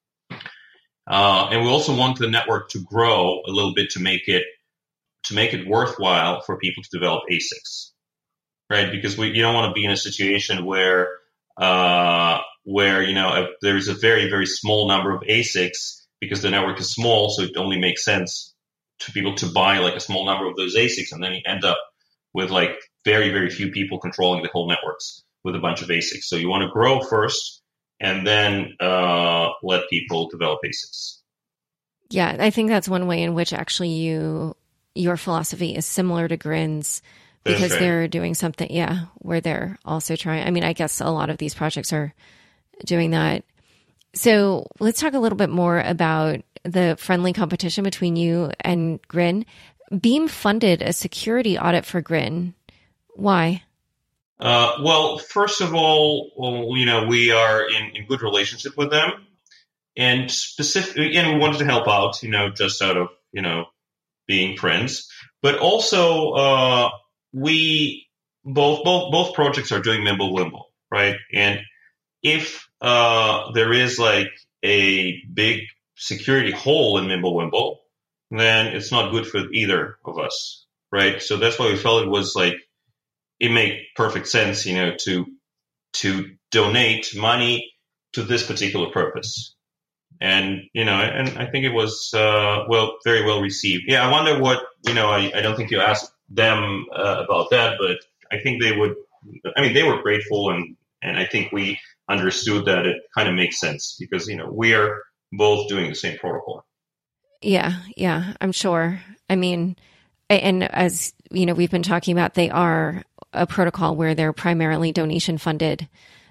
Uh, and we also want the network to grow a little bit to make it to make it worthwhile for people to develop A S I Cs, right? Because we you don't want to be in a situation where uh, where you know if there's a very very small number of A S I Cs because the network is small, so it only makes sense to people to buy like a small number of those A S I Cs, and then you end up with like very very few people controlling the whole networks with a bunch of A S I Cs. So you want to grow first, and then uh, let people develop A S I Cs. Yeah, I think that's one way in which actually you your philosophy is similar to Grin's because right. they're doing something, yeah, where they're also trying. I mean, I guess a lot of these projects are doing that. So let's talk a little bit more about the friendly competition between you and Grin. Beam funded a security audit for Grin. Why? Uh, well, first of all, well, you know, we are in, in good relationship with them, and specifically, and we wanted to help out, you know, just out of, you know, being friends, but also, uh, we both, both, both projects are doing Mimblewimble, right? And if, uh, there is like a big security hole in Mimblewimble, then it's not good for either of us, right? So that's why we felt it was like, it made perfect sense, you know, to to donate money to this particular purpose. And, you know, and I think it was, uh, well, very well received. Yeah, I wonder what, you know, I, I don't think you asked them uh, about that, but I think they would, I mean, they were grateful, and, and I think we understood that it kind of makes sense because, you know, we are both doing the same protocol. Yeah, yeah, I'm sure. I mean, and as, you know, we've been talking about, they are a protocol where they're primarily donation funded.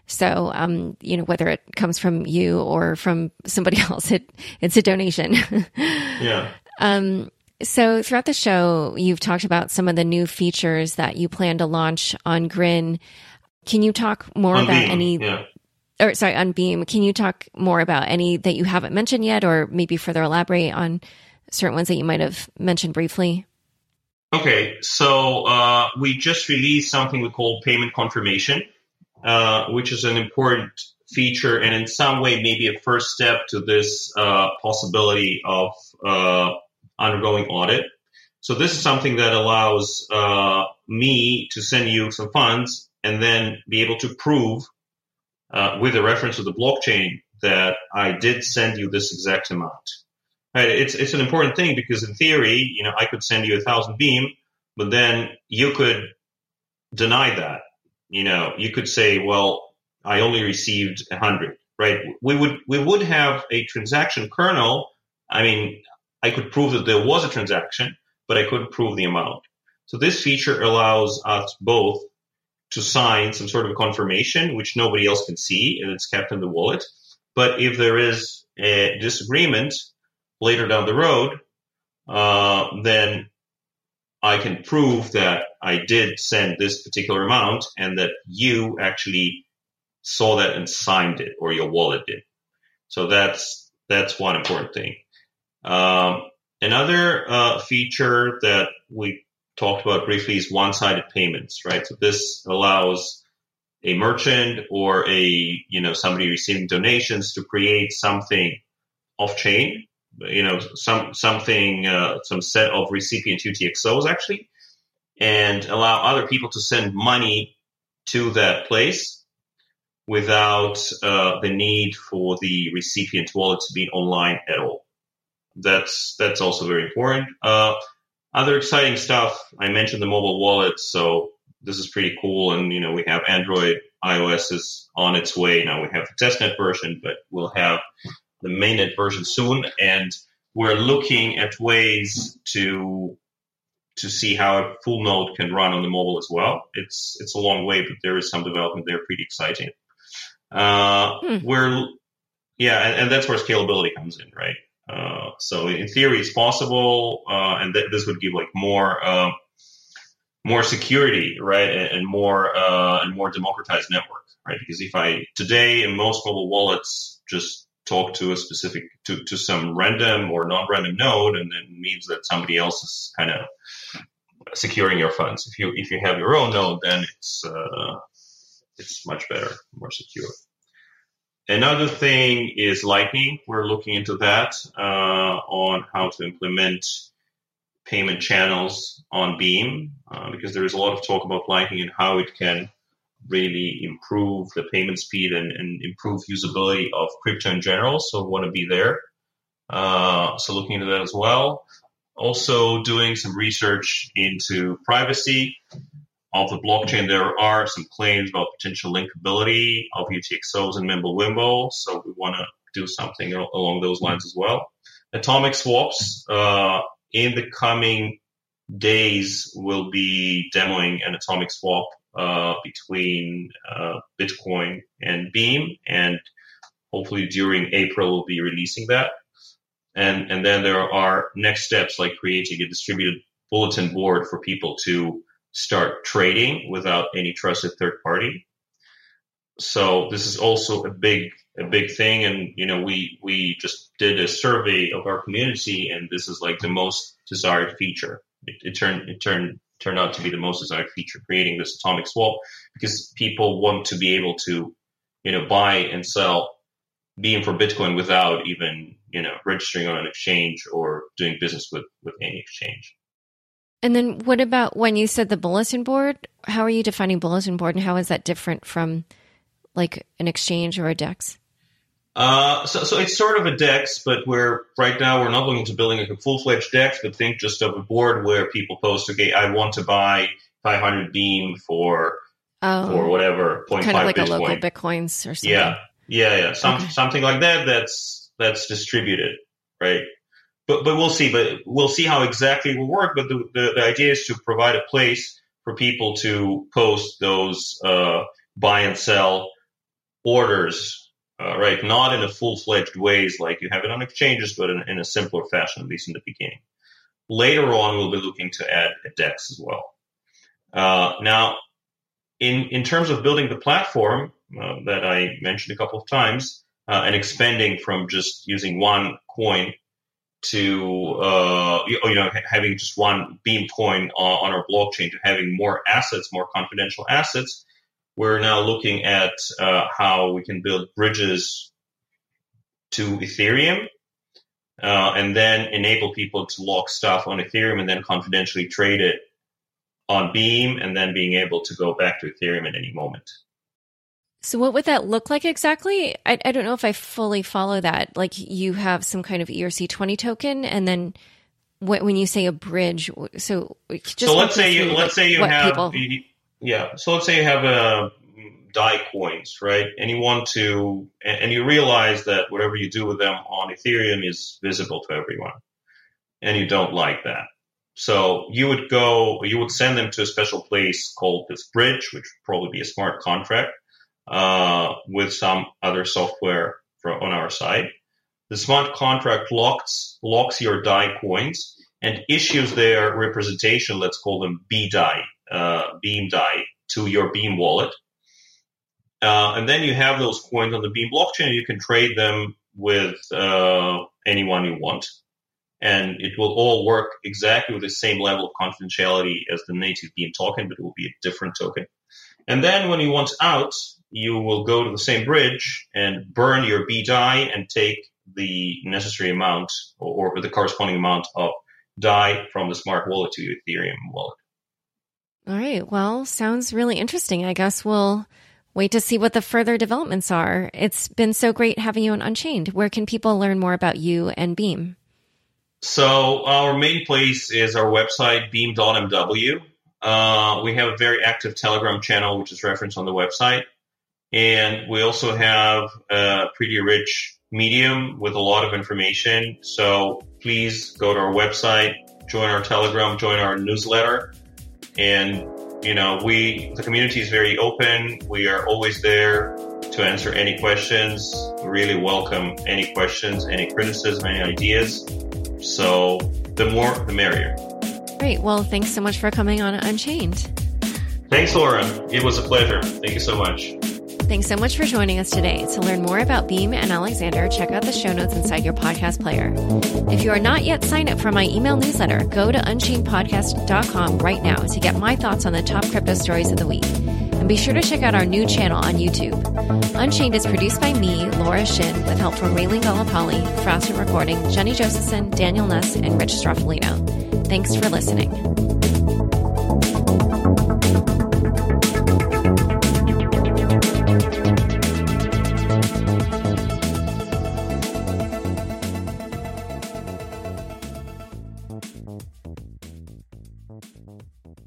So, um, you know, whether it comes from you or from somebody else, it it's a donation. Yeah. Um, so throughout the show, you've talked about some of the new features that you plan to launch on Grin. Can you talk more on about Beam, any, yeah. or sorry, on Beam? Can you talk more about any that you haven't mentioned yet, or maybe further elaborate on certain ones that you might have mentioned briefly? Okay, so uh, we just released something we call payment confirmation, uh, which is an important feature and in some way maybe a first step to this uh, possibility of uh, undergoing audit. So this is something that allows uh, me to send you some funds and then be able to prove uh, with a reference to the blockchain that I did send you this exact amount. Right? It's it's an important thing because in theory, you know, I could send you a thousand Beam, but then you could deny that. You know, you could say, well, I only received a hundred, right? We would we would have a transaction kernel. I mean, I could prove that there was a transaction, but I couldn't prove the amount. So this feature allows us both to sign some sort of a confirmation, which nobody else can see, and it's kept in the wallet. But if there is a disagreement later down the road, uh, then I can prove that I did send this particular amount and that you actually saw that and signed it, or your wallet did. So that's that's one important thing. Um, another uh, feature that we talked about briefly is one-sided payments, right? So this allows a merchant or a you know somebody receiving donations to create something off-chain, you know, some something, uh, some set of recipient U T X Os actually, and allow other people to send money to that place without uh, the need for the recipient wallet to be online at all. That's that's also very important. Uh, other exciting stuff, I mentioned the mobile wallet, so this is pretty cool. And you know, we have Android, iOS is on its way now. We have the testnet version, but we'll have the mainnet version soon, and we're looking at ways to to see how a full node can run on the mobile as well. It's it's a long way, but there is some development there, pretty exciting. Uh, hmm. We're yeah, and, and that's where scalability comes in, right? Uh, so in theory, it's possible, uh, and th- this would give like more uh, more security, right, and, and more uh, and more democratized network, right? Because if I today in most mobile wallets just talk to a specific to, to some random or non-random node, and it means that somebody else is kind of securing your funds. If you if you have your own node, then it's uh, it's much better, more secure. Another thing is Lightning. We're looking into that uh, on how to implement payment channels on Beam, uh, because there is a lot of talk about Lightning and how it can really improve the payment speed and, and improve usability of crypto in general. So we want to be there. Uh, so looking into that as well. Also doing some research into privacy of the blockchain. There are some claims about potential linkability of U T X Os and Mimblewimble. So we want to do something along those lines as well. Atomic swaps. Uh, in the coming days, we'll be demoing an atomic swap Uh, between uh, Bitcoin and Beam, and hopefully during April we'll be releasing that. And and then there are next steps like creating a distributed bulletin board for people to start trading without any trusted third party. So this is also a big a big thing, and you know we we just did a survey of our community, and this is like the most desired feature. It, it turned it turned. turned out to be the most desired feature, creating this atomic swap, because people want to be able to, you know, buy and sell Beam for Bitcoin without even, you know, registering on an exchange or doing business with, with any exchange. And then what about when you said the bulletin board? How are you defining bulletin board, and how is that different from like an exchange or a DEX? Uh, so, so it's sort of a DEX, but we're right now we're not looking to building like a full-fledged DEX, but think just of a board where people post, okay, I want to buy five hundred Beam for oh, for whatever zero point five kind of like Bitcoin. A local Bitcoins or something. Yeah, yeah, yeah, Some, okay. something like that. That's that's distributed, right? But but we'll see. But we'll see how exactly it will work. But the the, the idea is to provide a place for people to post those uh, buy and sell orders, uh, right? Not in a full-fledged ways like you have it on exchanges, but in, in a simpler fashion, at least in the beginning. Later on, we'll be looking to add a DEX as well. Uh, now, in, in terms of building the platform uh, that I mentioned a couple of times, uh, and expanding from just using one coin to, uh, you know, having just one Beam coin on, on our blockchain to having more assets, more confidential assets, we're now looking at uh, how we can build bridges to Ethereum uh, and then enable people to lock stuff on Ethereum and then confidentially trade it on Beam and then being able to go back to Ethereum at any moment. So what would that look like exactly? I, I don't know if I fully follow that. Like you have some kind of E R C twenty token, and then wh- when you say a bridge, so just so let's say you through, let's like, say you what have people... yeah. So let's say you have a D A I coins, right? And you want to, and you realize that whatever you do with them on Ethereum is visible to everyone, and you don't like that. So you would go, you would send them to a special place called this bridge, which would probably be a smart contract. Uh, with some other software from, on our side. The smart contract locks locks your D A I coins and issues their representation, let's call them B D A I, uh, Beam D A I, to your Beam wallet. Uh, and then you have those coins on the Beam blockchain, and you can trade them with uh, anyone you want. And it will all work exactly with the same level of confidentiality as the native Beam token, but it will be a different token. And then when you want out, you will go to the same bridge and burn your B D A I and take the necessary amount or, or the corresponding amount of D A I from the smart wallet to your Ethereum wallet. All right. Well, sounds really interesting. I guess we'll wait to see what the further developments are. It's been so great having you on Unchained. Where can people learn more about you and Beam? So our main place is our website, beam dot m w. Uh, we have a very active Telegram channel, which is referenced on the website. And we also have a pretty rich Medium with a lot of information. So please go to our website, join our Telegram, join our newsletter. And, you know, we, the community is very open. We are always there to answer any questions. We really welcome any questions, any criticism, any ideas. So the more, the merrier. Great. Well, thanks so much for coming on Unchained. Thanks, Laura. It was a pleasure. Thank you so much. Thanks so much for joining us today. To learn more about Beam and Alexander, check out the show notes inside your podcast player. If you are not yet signed up for my email newsletter, go to unchained podcast dot com right now to get my thoughts on the top crypto stories of the week. And be sure to check out our new channel on YouTube. Unchained is produced by me, Laura Shin, with help from Raylene Galapali, Frosted Recording, Jenny Josephson, Daniel Ness, and Rich Straffolino. Thanks for listening. Thank you.